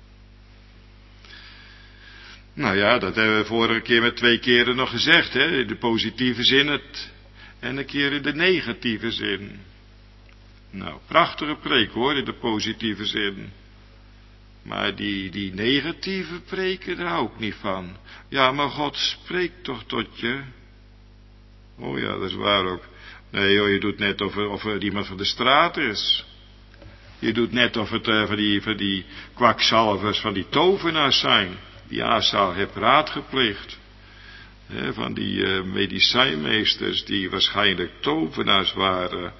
Nou ja, dat hebben we vorige keer met 2 keren nog gezegd, hè? In de positieve zin en een keer in de negatieve zin. Nou, prachtige preek hoor, in de positieve zin. Maar die negatieve preken, daar hou ik niet van. Ja, maar God spreekt toch tot je? Oh ja, dat is waar ook. Nee joh, je doet net of er iemand van de straat is. Je doet net of het van die kwakzalvers, van die tovenaars zijn. Die Asa heeft raad gepleegd. Van die medicijnmeesters die waarschijnlijk tovenaars waren.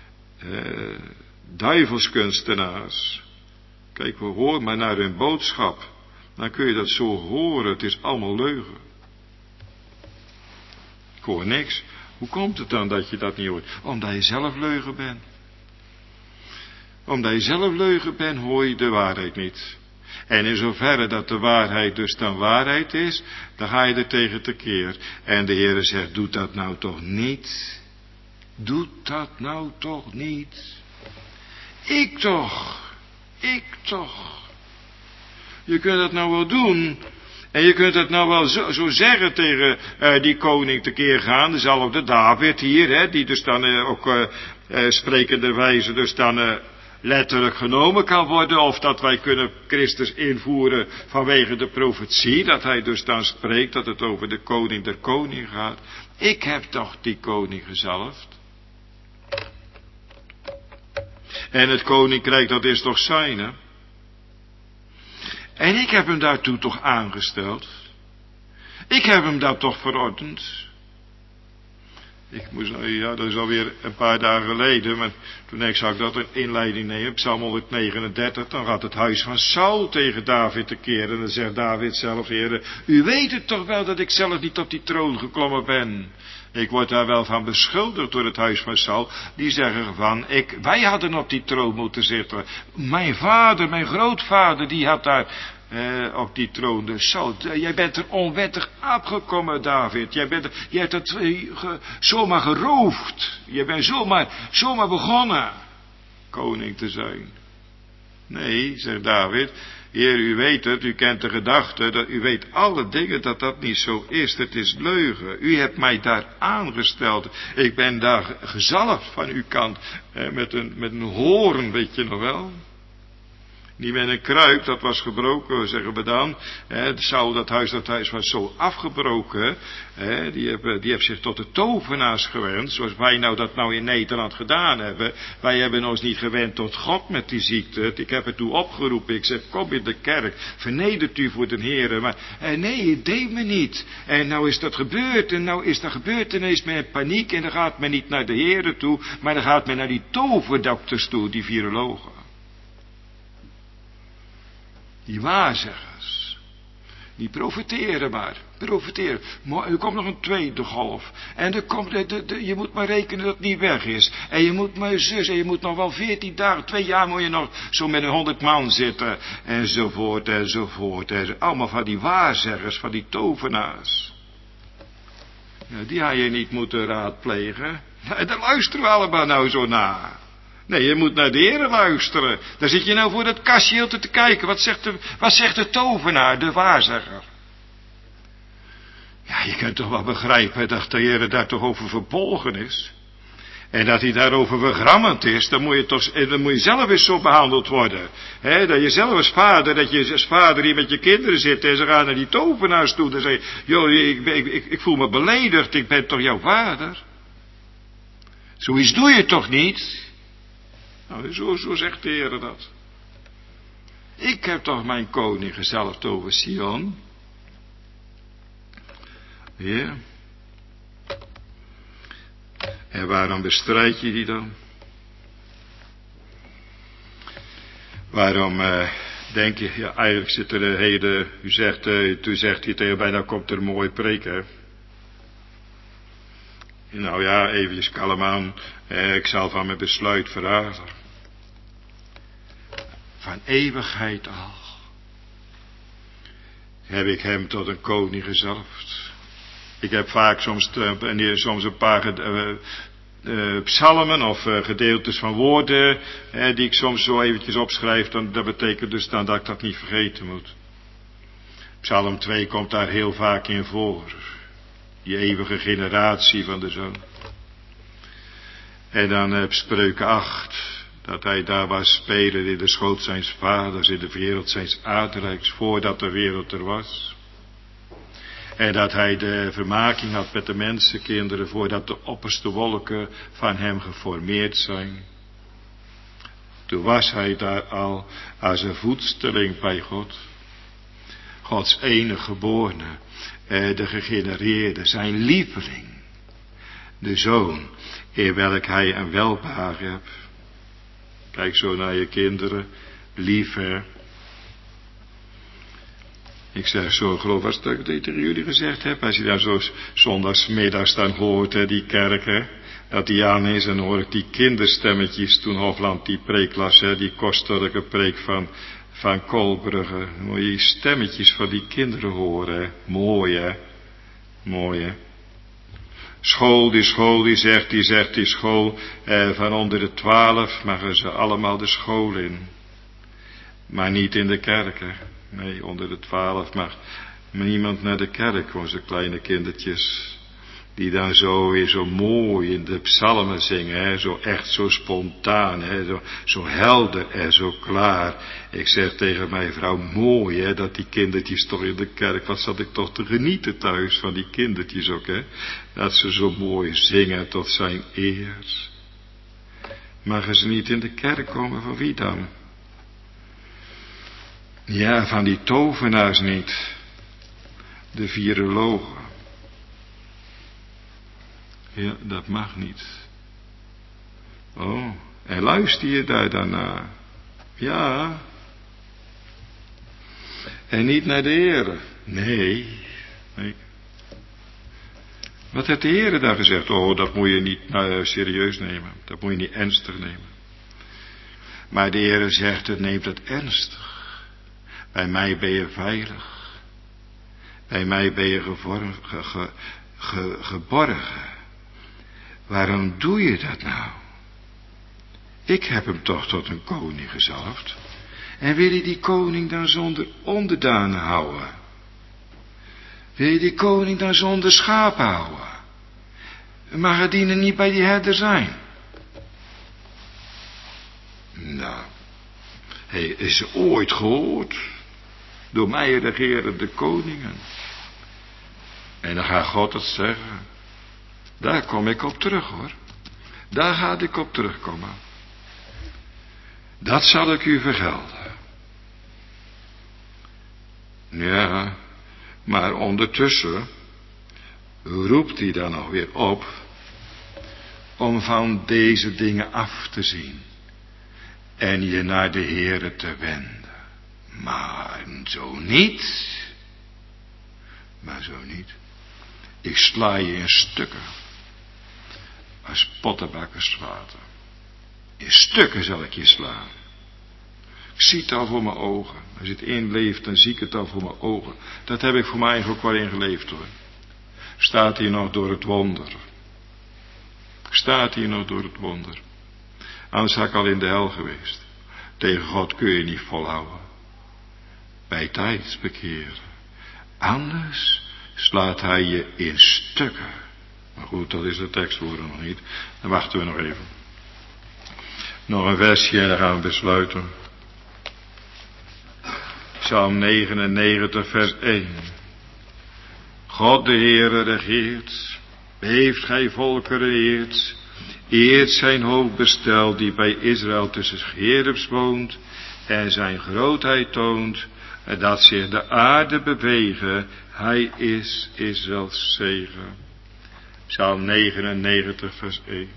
Duivelskunstenaars. Kijk, we horen maar naar hun boodschap. Dan kun je dat zo horen. Het is allemaal leugen. Ik hoor niks. Hoe komt het dan dat je dat niet hoort? Omdat je zelf leugen bent. Omdat je zelf leugen bent, hoor je de waarheid niet. En in zoverre dat de waarheid dus dan waarheid is, dan ga je er tegen tekeer. En de Heere zegt, doe dat nou toch niet? Doe dat nou toch niet? Ik toch. Je kunt dat nou wel doen. En je kunt het nou wel zo zeggen tegen die koning tekeer gaan. Dezelfde David hier, hè, die dus dan ook sprekenderwijze dus dan letterlijk genomen kan worden. Of dat wij kunnen Christus invoeren vanwege de profetie. Dat hij dus dan spreekt dat het over de koning der koning gaat. Ik heb toch die koning gezalfd. En het koninkrijk dat is toch zijn, hè? En ik heb hem daartoe toch aangesteld. Ik heb hem dat toch verordend. Dat is alweer een paar dagen geleden, maar toen zag ik dat een inleiding nemen, Psalm 139, dan gaat het huis van Saul tegen David tekeer. En dan zegt David zelf, Heer, u weet het toch wel dat ik zelf niet op die troon geklommen ben. Ik word daar wel van beschuldigd door het huis van Saul. Die zeggen van, wij hadden op die troon moeten zitten. Mijn vader, mijn grootvader, die had daar op die troon. Dus Saul, jij bent er onwettig afgekomen, David. Jij hebt het zomaar geroofd. Je bent zomaar begonnen koning te zijn. Nee, zegt David, Heer, u weet het, u kent de gedachte, u weet alle dingen dat dat niet zo is. Het is leugen. U hebt mij daar aangesteld. Ik ben daar gezalfd van uw kant, met een hoorn, weet je nog wel. Niet met een kruik, dat was gebroken, zeggen we dan. Saul, dat huis was zo afgebroken. Die heeft zich tot de tovenaars gewend, zoals wij dat in Nederland gedaan hebben. Wij hebben ons niet gewend tot God met die ziekte. Ik heb het toe opgeroepen, ik zeg, kom in de kerk, vernedert u voor de Heer. Maar nee, het deed me niet. En nou is dat gebeurd, en nou is dat gebeurd, en dan is men in paniek, en dan gaat men niet naar de Heer toe, maar dan gaat men naar die toverdokters toe, die virologen. Die waarzeggers, die profiteren maar. Maar er komt nog een tweede golf. En je moet maar rekenen dat het niet weg is. En je moet maar zus, en je moet nog wel 14 dagen, 2 jaar moet je nog zo met 100 man zitten. Enzovoort. Allemaal van die waarzeggers, van die tovenaars. Nou, die had je niet moeten raadplegen. Daar luisteren we allemaal nou zo naar. Nee, je moet naar de Heer luisteren. Daar zit je nou voor dat kastje te kijken. Wat zegt de tovenaar, de waarzegger? Ja, je kunt toch wel begrijpen dat de Heer daar toch over verbolgen is. En dat hij daarover vergrammend is. Dan moet je zelf eens zo behandeld worden. Dat je zelf als vader hier met je kinderen zit. En ze gaan naar die tovenaars toe. Dan zeg je, joh, ik voel me beledigd. Ik ben toch jouw vader? Zoiets doe je toch niet? Nou, zo zegt de Heer dat. Ik heb toch mijn koning gezalfd over Sion. Ja. En waarom bestrijd je die dan? Waarom denk je, ja, eigenlijk zit er een hele, toen zegt hij tegen mij, nou komt er een mooie preek, hè. Nou ja, eventjes kalm aan, ik zal van mijn besluit verraden. Van eeuwigheid al heb ik hem tot een koning gezalfd. Ik heb vaak soms een paar psalmen of gedeeltes van woorden die ik soms zo eventjes opschrijf. Dat betekent dus dan dat ik dat niet vergeten moet. Psalm 2 komt daar heel vaak in voor. Die eeuwige generatie van de Zoon. En dan Spreuken 8. Dat hij daar was spelen in de schoot zijns vaders, in de wereld zijns aardrijks, voordat de wereld er was. En dat hij de vermaking had met de mensenkinderen, voordat de opperste wolken van hem geformeerd zijn. Toen was hij daar al als een voedsteling bij God. Gods enige geborene, de gegenereerde, zijn lieveling. De Zoon, in welk hij een welbehagen hebt. Kijk zo naar je kinderen, lief hè. Ik zeg zo, geloof als dat ik het tegen jullie gezegd heb. Als je daar zo zondagsmiddags dan hoort, hè, die kerk, hè, dat die aan is, en dan hoor ik die kinderstemmetjes toen Hofland die preek las, hè, die kostelijke preek van Kolbrugge. Dan moet je die stemmetjes van die kinderen horen, hè. Mooi hè, mooi hè. School, die zegt die school van onder de 12, mogen ze allemaal de school in. Maar niet in de kerken. Nee, onder de 12 mag niemand naar de kerk, onze kleine kindertjes. Die dan zo weer zo mooi in de psalmen zingen, hè, zo echt zo spontaan, hè, zo helder en zo klaar. Ik zeg tegen mijn vrouw, mooi hè, dat die kindertjes toch in de kerk, wat zat ik toch te genieten thuis van die kindertjes ook, hè. Dat ze zo mooi zingen tot zijn eer. Mogen ze niet in de kerk komen, van wie dan? Ja, van die tovenaars niet. De virologen. Ja, dat mag niet. Oh, en luister je daar dan naar? Ja. En niet naar de Heere. Nee. Wat heeft de Heere daar gezegd? Oh, dat moet je niet serieus nemen. Dat moet je niet ernstig nemen. Maar de Heere zegt, neemt het ernstig. Bij mij ben je veilig. Bij mij ben je geborgen. Waarom doe je dat nou? Ik heb hem toch tot een koning gezalfd. En wil je die koning dan zonder onderdanen houden? Wil je die koning dan zonder schapen houden? Mag het dienen niet bij die herder zijn? Nou, hij is ooit gehoord. Door mij regeren de koningen. En dan gaat God het zeggen. Daar kom ik op terug hoor. Daar ga ik op terugkomen. Dat zal ik u vergelden. Ja, maar ondertussen roept hij dan nog weer op om van deze dingen af te zien en je naar de Heere te wenden. Maar zo niet. Maar zo niet. Ik sla je in stukken als pottenbakkersvaten. In stukken zal ik je slaan. Ik zie het al voor mijn ogen. Als het inleeft, dan zie ik het al voor mijn ogen. Dat heb ik voor mij eigenlijk ook wel in geleefd hoor. Staat hier nog door het wonder. Staat hier nog door het wonder. Anders had ik al in de hel geweest. Tegen God kun je niet volhouden. Bij tijds bekeren. Anders slaat hij je in stukken. Maar goed, dat is de tekstwoorden nog niet. Dan wachten we nog even. Nog een versje en dan gaan we besluiten. Psalm 99 vers 1. God de Heere regeert, heeft gij volkeren eert, eert zijn hoofdbestel die bij Israël tussen Gerubs woont en zijn grootheid toont, en dat zich de aarde bewegen, hij is Israëls zegen. Psalm 99 vers 1.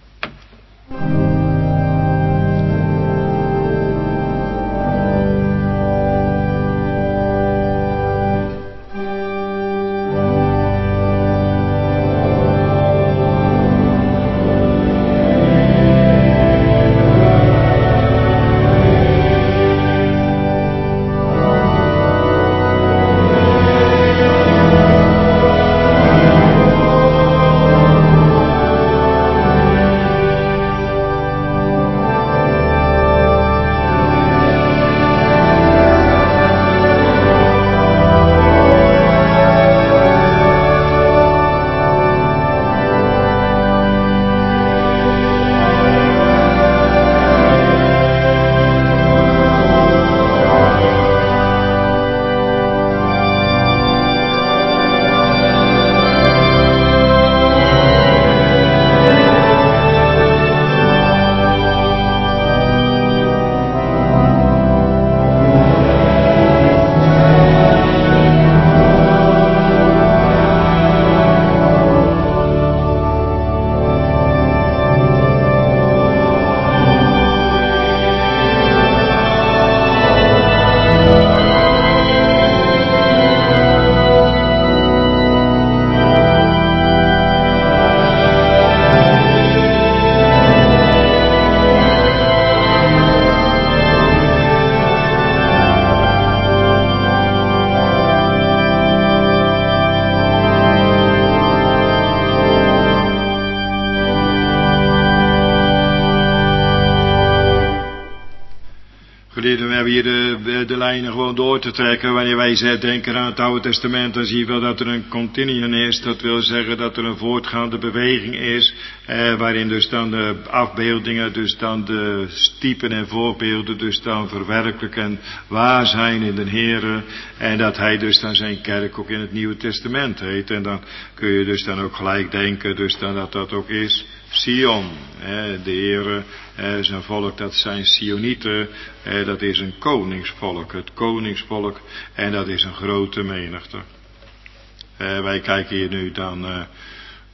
We hebben hier de lijnen gewoon door te trekken. Wanneer wij denken aan het Oude Testament, dan zie je wel dat er een continuum is. Dat wil zeggen dat er een voortgaande beweging is. Waarin dus dan de afbeeldingen, dus dan de typen en voorbeelden, dus dan verwerkelijk en waar zijn in de Heere. En dat hij dus dan zijn kerk ook in het Nieuwe Testament heet. En dan kun je dus dan ook gelijk denken, dus dan dat dat ook is Sion. De Heere, zijn volk, dat zijn Sionieten. Dat is een koningsvolk, het koningsvolk, en dat is een grote menigte. Wij kijken hier nu dan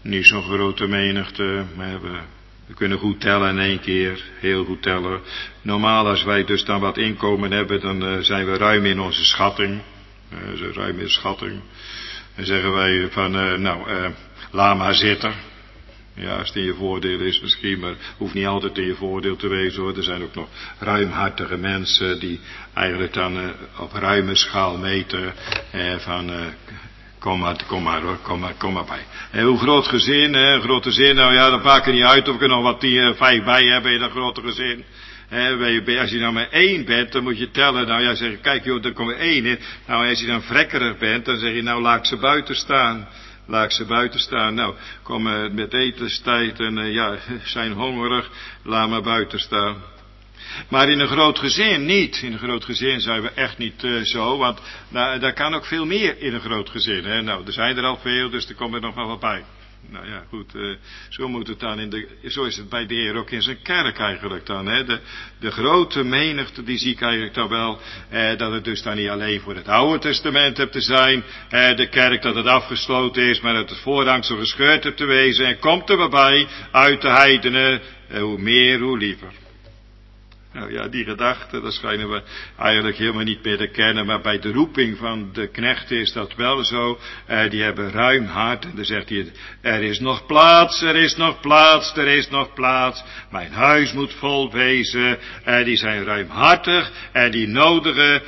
Niet zo'n grote menigte, maar we kunnen goed tellen in één keer, heel goed tellen. Normaal als wij dus dan wat inkomen hebben, dan zijn we ruim in onze schatting. Ruim in de schatting. Dan zeggen wij van, laat maar zitten. Ja, als het in je voordeel is misschien, maar hoeft niet altijd in je voordeel te wezen hoor. Er zijn ook nog ruimhartige mensen die eigenlijk dan op ruime schaal meten van... Kom maar bij. En hoe groot gezin, een groot gezin, nou ja, dat maakt er niet uit of ik er nog wat 5 bij heb in dat grote gezin. Als je nou maar 1 bent, dan moet je tellen. Nou ja, zeg je, kijk joh, er komt er 1 in. Nou, als je dan vrekkerig bent, dan zeg je, nou laat ik ze buiten staan. Laat ik ze buiten staan. Nou, kom met etenstijd en zijn hongerig, laat maar buiten staan. Maar in een groot gezin niet. In een groot gezin zijn we echt niet zo, want daar kan ook veel meer in een groot gezin. Hè? Nou, er zijn er al veel, dus er komt er nog wel wat bij. Nou ja, goed, zo moet het dan zo is het bij de Heer ook in zijn kerk eigenlijk dan. Hè? De grote menigte, die zie ik eigenlijk dan wel, dat het dus dan niet alleen voor het Oude Testament hebt te zijn, de kerk dat het afgesloten is, maar dat het voorrang zo gescheurd hebt te wezen, en komt er maar bij, uit de heidenen, hoe meer, hoe liever. Nou ja, die gedachte, dat schijnen we eigenlijk helemaal niet meer te kennen, maar bij de roeping van de knechten is dat wel zo. Die hebben ruim hart en dan zegt hij, er is nog plaats, er is nog plaats, er is nog plaats. Mijn huis moet vol wezen. Die zijn ruimhartig en die nodigen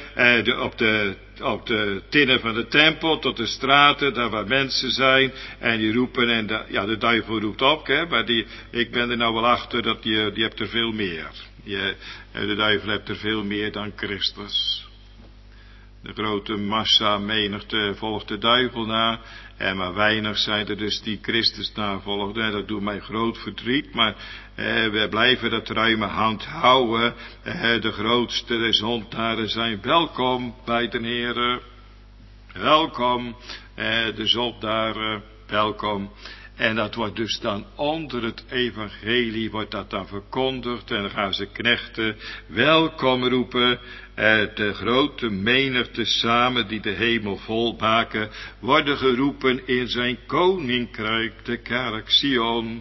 op de tinnen van de tempel, tot de straten, daar waar mensen zijn, en die roepen, en de duivel roept op, hè, maar ik ben er nou wel achter, dat die hebt er veel meer. De duivel heeft er veel meer dan Christus. De grote massa, menigte volgt de duivel na, en maar weinig zijn er dus die Christus navolgden. En dat doet mij groot verdriet, maar we blijven dat ruime hand houden. De grootste, de zondaren zijn welkom bij de Heere. Welkom, de zondaren, welkom. En dat wordt dus dan onder het evangelie, wordt dat dan verkondigd. En dan gaan ze knechten welkom roepen. De grote menigte samen die de hemel volmaken, worden geroepen in zijn koninkrijk, de kerk Sion.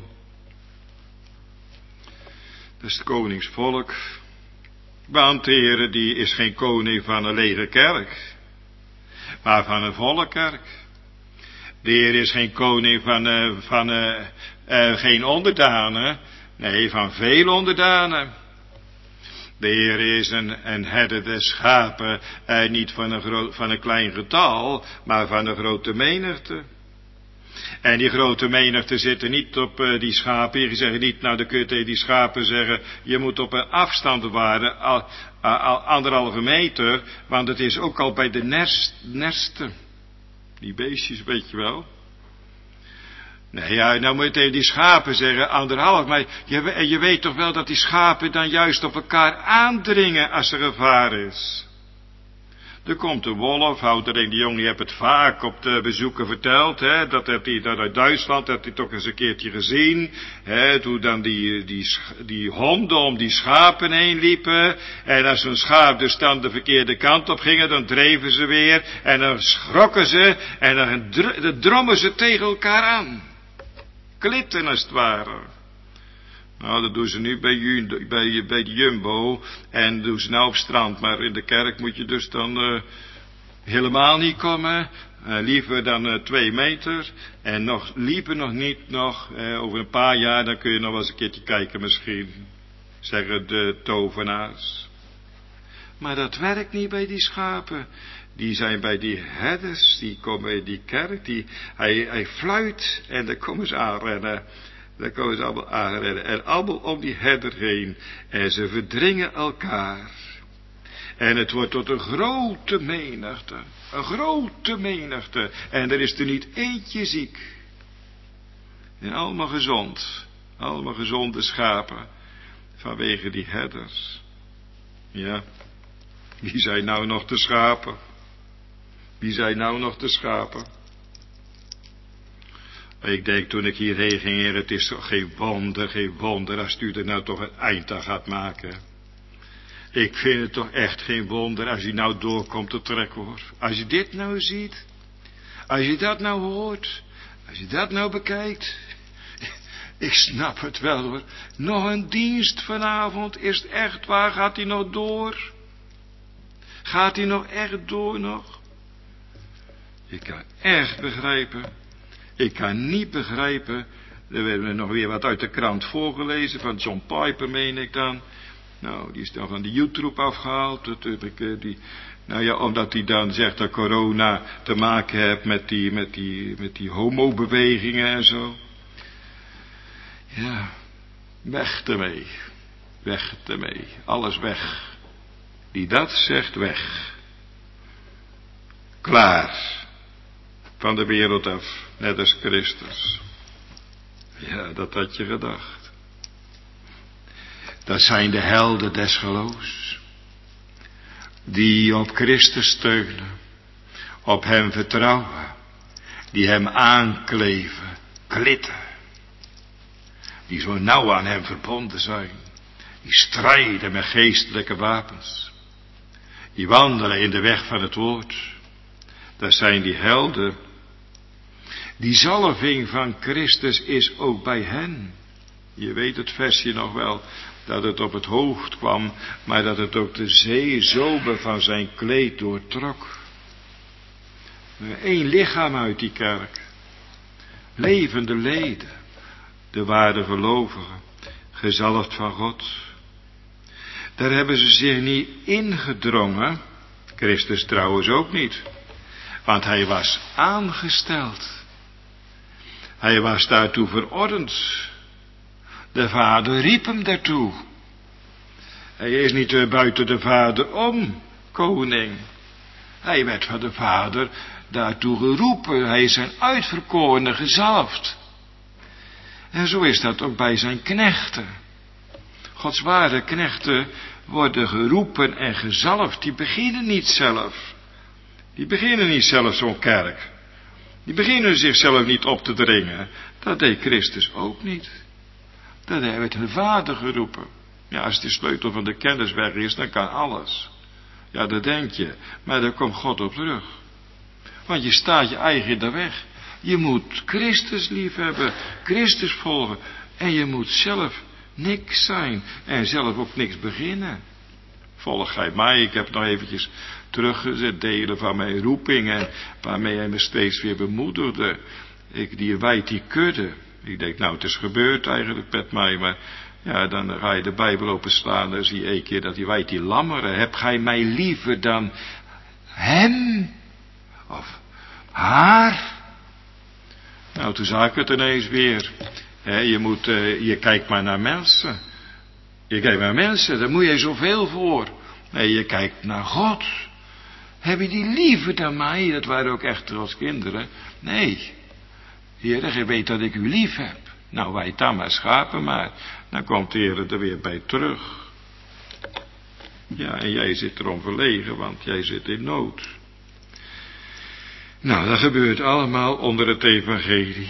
Dat is het koningsvolk. Want de Heere die is geen koning van een lege kerk, maar van een volle kerk. De Heer is geen koning van geen onderdanen, nee, van veel onderdanen. De Heer is een herder der schapen, niet van een klein getal, maar van een grote menigte. En die grote menigte zitten niet op die schapen. Je zegt niet, nou dan kun je tegen die schapen zeggen, je moet op een afstand bewaren, 1,5 meter, want het is ook al bij de nesten. Die beestjes, weet je wel. Nee, ja, nou moet je tegen die schapen zeggen 1,5, maar je weet toch wel dat die schapen dan juist op elkaar aandringen als er gevaar is. Er komt een wolf, Houdering de Jong, die heeft het vaak op de bezoeken verteld, hè, dat uit Duitsland, dat hij toch eens een keertje gezien, hè, toen dan die honden om die schapen heen liepen, en als een schaap dus dan de verkeerde kant op gingen, dan dreven ze weer, en dan schrokken ze, en dan drommen ze tegen elkaar aan. Klitten als het ware. Nou, dat doen ze nu bij de Jumbo. En dat doen ze nou op strand. Maar in de kerk moet je dus dan helemaal niet komen. Liever dan 2 meter. En liever nog niet. Over een paar jaar dan kun je nog wel eens een keertje kijken misschien. Zeggen de tovenaars. Maar dat werkt niet bij die schapen. Die zijn bij die herders. Die komen in die kerk. Hij fluit. En dan komen ze aanrennen. Dan komen ze allemaal aanrennen. En allemaal om die herder heen. En ze verdringen elkaar. En het wordt tot een grote menigte. Een grote menigte. En er is er niet eentje ziek. En allemaal gezond. Allemaal gezonde schapen. Vanwege die herders. Ja. Wie zijn nou nog de schapen? Wie zijn nou nog de schapen? Ik denk toen ik hierheen ging, Heer, het is toch geen wonder als u er nou toch een eind aan gaat maken. Ik vind het toch echt geen wonder als u nou doorkomt tot Trekworf. Als je dit nou ziet, als je dat nou hoort, Als je dat nou bekijkt, ik snap het wel hoor. Nog een dienst vanavond, is het echt waar? Gaat hij nog door? Gaat hij nog echt door nog? Ik kan echt begrijpen. Ik kan niet begrijpen. Er werd nog weer wat uit de krant voorgelezen van John Piper, meen ik dan. Nou, die is dan van de YouTube afgehaald. Omdat hij dan zegt dat corona te maken heeft met die homobewegingen en zo. Ja, weg ermee. Weg ermee. Alles weg. Die dat zegt, weg. Klaar. Van de wereld af, net als Christus. Ja, dat had je gedacht. Dat zijn de helden des geloofs. Die op Christus steunen. Op hem vertrouwen. Die hem aankleven. Klitten. Die zo nauw aan hem verbonden zijn. Die strijden met geestelijke wapens. Die wandelen in de weg van het woord. Dat zijn die helden. Die zalving van Christus is ook bij hen. Je weet het versje nog wel, dat het op het hoofd kwam, maar dat het ook de zeezomen van zijn kleed doortrok. Eén lichaam uit die kerk. Levende leden. De ware gelovigen. Gezalfd van God. Daar hebben ze zich niet ingedrongen. Christus trouwens ook niet. Want hij was aangesteld. Hij was daartoe verordend. De Vader riep hem daartoe. Hij is niet buiten de Vader om, koning. Hij werd van de Vader daartoe geroepen. Hij is zijn uitverkorene gezalfd. En zo is dat ook bij zijn knechten. Gods ware knechten worden geroepen en gezalfd. Die beginnen niet zelf. Die beginnen niet zelf zo'n kerk. Die beginnen zichzelf niet op te dringen. Dat deed Christus ook niet. Dat werd de Vader geroepen. Ja, als de sleutel van de kennis weg is, dan kan alles. Ja, dat denk je. Maar daar komt God op terug. Want je staat je eigen in de weg. Je moet Christus lief hebben. Christus volgen. En je moet zelf niks zijn. En zelf ook niks beginnen. Volg gij mij. Ik heb nog eventjes teruggezet delen van mijn roepingen. Waarmee hij me steeds weer bemoedigde. Die wijt die kudde. Ik denk, nou, het is gebeurd eigenlijk met mij, maar ja, dan ga je de Bijbel openslaan, dan zie je één keer dat hij wijt die lammeren. Heb gij mij liever dan hem? Of haar? Nou, toen zag ik het ineens weer. Je kijkt maar naar mensen. Je kijkt naar mensen, daar moet je zoveel voor. Nee, je kijkt naar God. Heb je die liever dan mij? Dat waren ook echt als kinderen. Nee. Heer, je weet dat ik u lief heb. Nou, wij dan maar schapen maar. Dan komt de Heer er weer bij terug. Ja, en jij zit erom verlegen, want jij zit in nood. Nou, dat gebeurt allemaal onder het evangelie.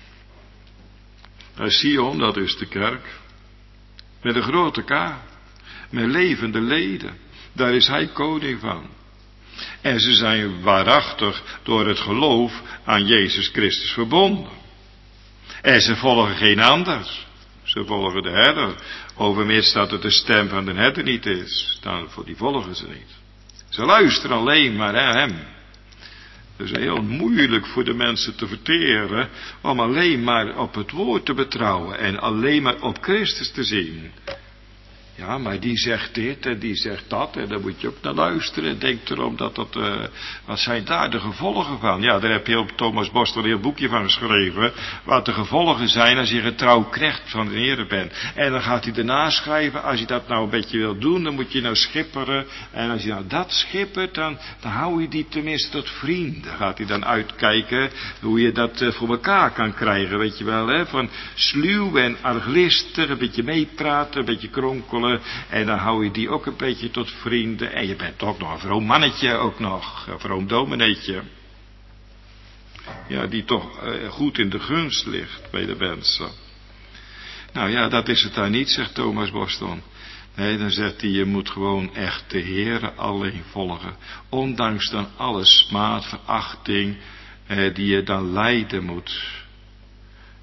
Sion, dat is de kerk. Met een grote K. Met levende leden. Daar is hij koning van. En ze zijn waarachtig door het geloof aan Jezus Christus verbonden. En ze volgen geen ander. Ze volgen de herder. Overmits dat het de stem van de herder niet is, dan die volgen ze niet. Ze luisteren alleen maar naar hem. Het is heel moeilijk voor de mensen te verteren om alleen maar op het woord te betrouwen en alleen maar op Christus te zien. Ja, maar die zegt dit en die zegt dat en daar moet je ook naar luisteren. Denk erom wat zijn daar de gevolgen van? Ja, daar heb je op Thomas Bostel een heel boekje van geschreven. Wat de gevolgen zijn als je getrouw knecht van de Heer bent. En dan gaat hij erna schrijven, als je dat nou een beetje wil doen, dan moet je nou schipperen. En als je nou dat schippert, dan hou je die tenminste tot vriend. Dan gaat hij dan uitkijken hoe je dat voor elkaar kan krijgen, weet je wel. Hè? Van sluw en arglistig, een beetje meepraten, een beetje kronkelen. En dan hou je die ook een beetje tot vrienden. En je bent ook nog een vroom mannetje, ook nog. Een vroom domineetje. Ja, die toch goed in de gunst ligt bij de mensen. Nou ja, dat is het daar niet, zegt Thomas Boston. Nee, dan zegt hij, je moet gewoon echt de Heere alleen volgen. Ondanks dan alle smaad, verachting, die je dan lijden moet.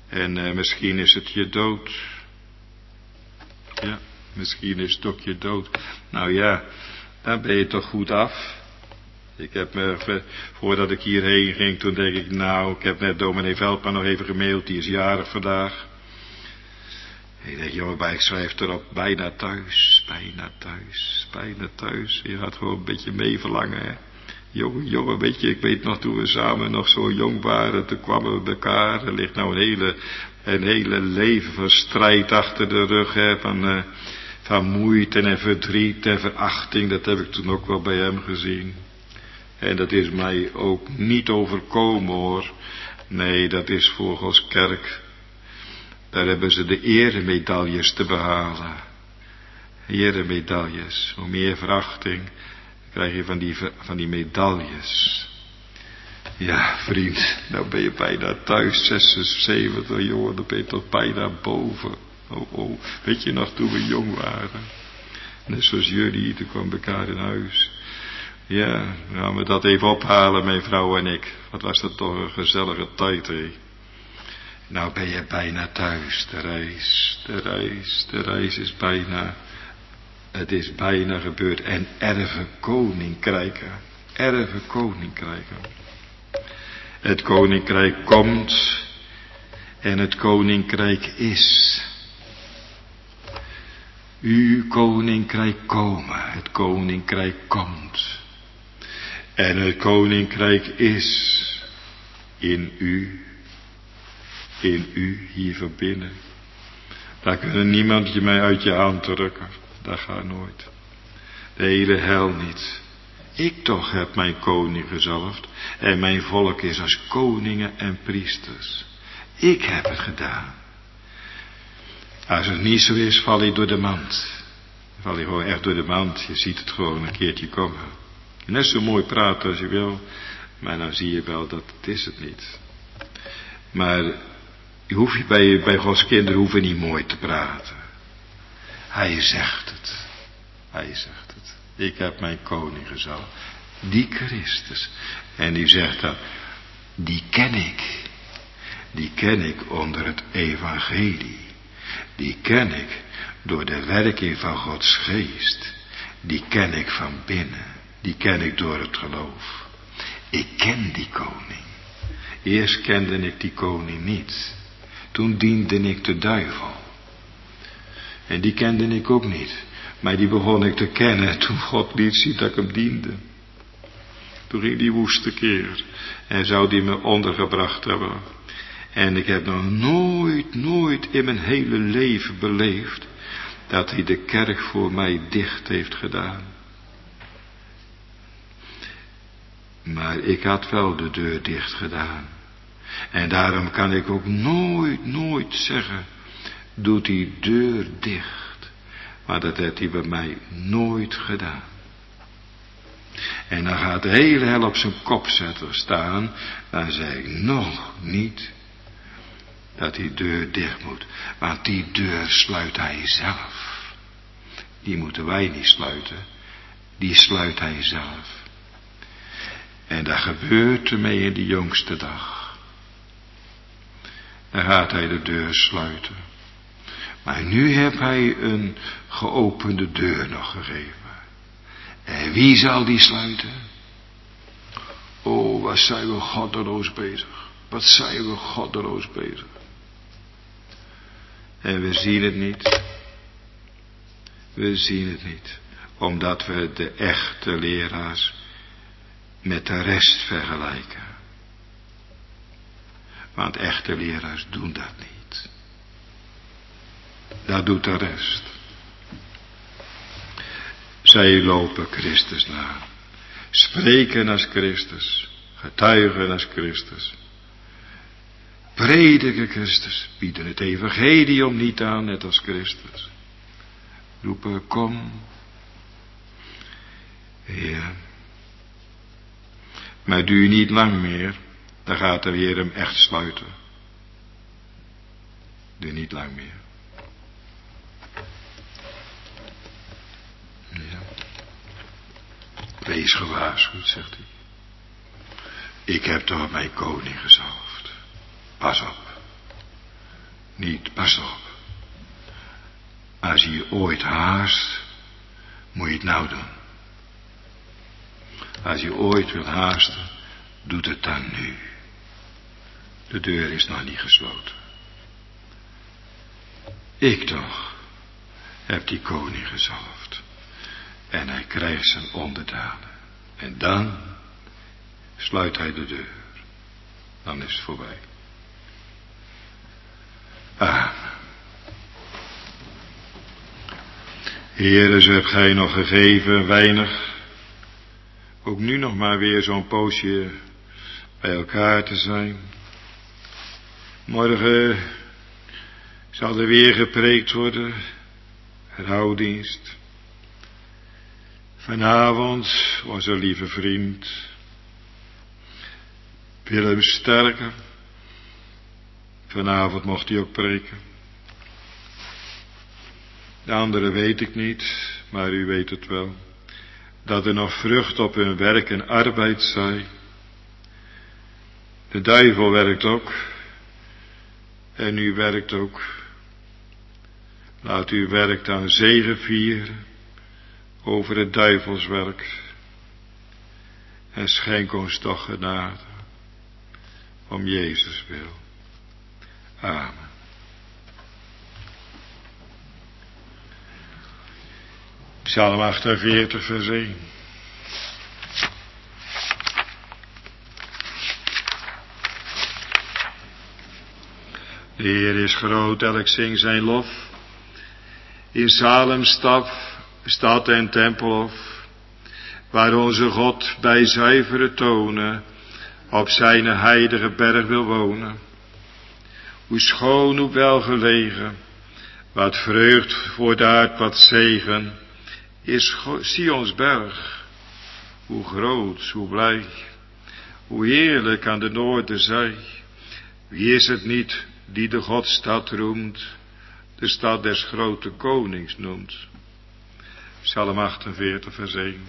En misschien is het je dood. Ja, misschien is het ook je dood. Nou ja, dan ben je toch goed af. Ik heb me, voordat ik hierheen ging, toen denk ik, nou, ik heb net dominee Veldman nog even gemaild, die is jarig vandaag. Ik denk, joh, maar ik schrijf erop, bijna thuis, bijna thuis, bijna thuis. Je gaat gewoon een beetje mee verlangen, hè. Jongen, weet je, ik weet nog toen we samen nog zo jong waren, toen kwamen we bij elkaar. Er ligt nou een hele leven van strijd achter de rug, hè, van moeite en verdriet en verachting. Dat heb ik toen ook wel bij hem gezien. En dat is mij ook niet overkomen, hoor. Nee, dat is voor Gods kerk. Daar hebben ze de eremedailles te behalen. Eremedailles. Hoe meer verachting, krijg je van die medailles. Ja, vriend, nou ben je bijna thuis, 76, jongen, dan ben je toch bijna boven. Oh, weet je nog toen we jong waren? Net zoals jullie, toen kwamen we elkaar in huis. Ja, gaan we dat even ophalen, mijn vrouw en ik. Wat was dat toch een gezellige tijd, hè? Nou ben je bijna thuis, de reis is bijna... Het is bijna gebeurd. En erven koninkrijken. Het koninkrijk komt. En het koninkrijk is. Uw koninkrijk komen. Het koninkrijk komt. En het koninkrijk is. In u. In u, hier van binnen. Daar kunnen niemand je mij uit je hand drukken. Dat gaat nooit. De hele hel niet. Ik toch heb mijn koning gezalfd. En mijn volk is als koningen en priesters. Ik heb het gedaan. Als het niet zo is, val je door de mand. Val je gewoon echt door de mand. Je ziet het gewoon een keertje komen. Net zo mooi praten als je wil. Maar dan zie je wel dat het is het niet. Maar je hoeft bij Gods kinderen hoeven niet mooi te praten. Hij zegt het. Ik heb mijn koning gezalfd. Die Christus. En die zegt dan, die ken ik. Die ken ik onder het evangelie. Die ken ik door de werking van Gods geest. Die ken ik van binnen. Die ken ik door het geloof. Ik ken die koning. Eerst kende ik die koning niet. Toen diende ik de duivel. En die kende ik ook niet. Maar die begon ik te kennen toen God liet zien dat ik hem diende. Toen ging die woeste keer. En zou die me ondergebracht hebben. En ik heb nog nooit in mijn hele leven beleefd dat hij de kerk voor mij dicht heeft gedaan. Maar ik had wel de deur dicht gedaan. En daarom kan ik ook nooit zeggen, doet die deur dicht. Maar dat heeft hij bij mij nooit gedaan. En dan gaat de hele hel op zijn kop zetten staan. Dan zeg ik nog niet dat die deur dicht moet. Want die deur sluit hij zelf. Die moeten wij niet sluiten. Die sluit hij zelf. En dat gebeurt ermee in die jongste dag. Dan gaat hij de deur sluiten. Maar nu heeft hij een geopende deur nog gegeven. En wie zal die sluiten? Oh, wat zijn we goddeloos bezig. Wat zijn we goddeloos bezig. En we zien het niet. We zien het niet. Omdat we de echte leraars met de rest vergelijken. Want echte leraars doen dat niet. Dat doet de rest. Zij lopen Christus na. Spreken als Christus. Getuigen als Christus. Prediken Christus. Bieden het evangelium niet aan, net als Christus. Roepen, kom. Ja. Maar duur niet lang meer. Dan gaat er weer hem echt sluiten. Duur niet lang meer. Ja. Wees gewaarschuwd, zegt hij. Ik heb toch mijn koning gezalfd. Pas op. niet. Pas op. Als je je ooit haast, moet je het nou doen. Als je ooit wilt haasten, doet het dan nu. De deur is nog niet gesloten. Ik toch heb die koning gezalfd. En hij krijgt zijn onderdanen. En dan sluit hij de deur. Dan is het voorbij. Amen. Heere, zo hebt gij nog gegeven, weinig. Ook nu nog maar weer zo'n poosje bij elkaar te zijn. Morgen zal er weer gepreekt worden. Rouwdienst. Vanavond, onze lieve vriend Willem Sterker. Vanavond mocht hij ook preken. De anderen weet ik niet, maar u weet het wel. Dat er nog vrucht op hun werk en arbeid zij. De duivel werkt ook. En u werkt ook. Laat uw werk dan zegevieren over het duivelswerk. En schenk ons toch genade. Om Jezus wil. Amen. Psalm 48 vers 1. De Heer is groot, elk zing zijn lof. In Salem stad en tempelhof, waar onze God bij zuivere tonen op zijn heilige berg wil wonen. Hoe schoon, hoe welgelegen, wat vreugd voordaart, wat zegen, is Sions berg. Hoe groot, hoe blij, hoe heerlijk aan de noorderzij. Wie is het niet die de Godstad roemt, de stad des grote konings noemt. Psalm 48 vers 1.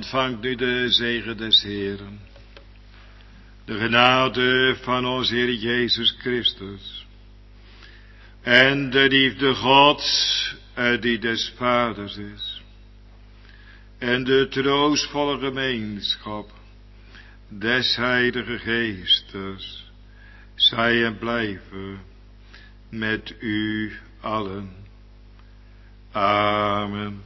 Ontvangt nu de zegen des Heeren. De genade van ons Heer Jezus Christus. En de liefde Gods, die des Vaders is. En de troostvolle gemeenschap des Heilige Geestes. Zij en blijven met u allen. Amen.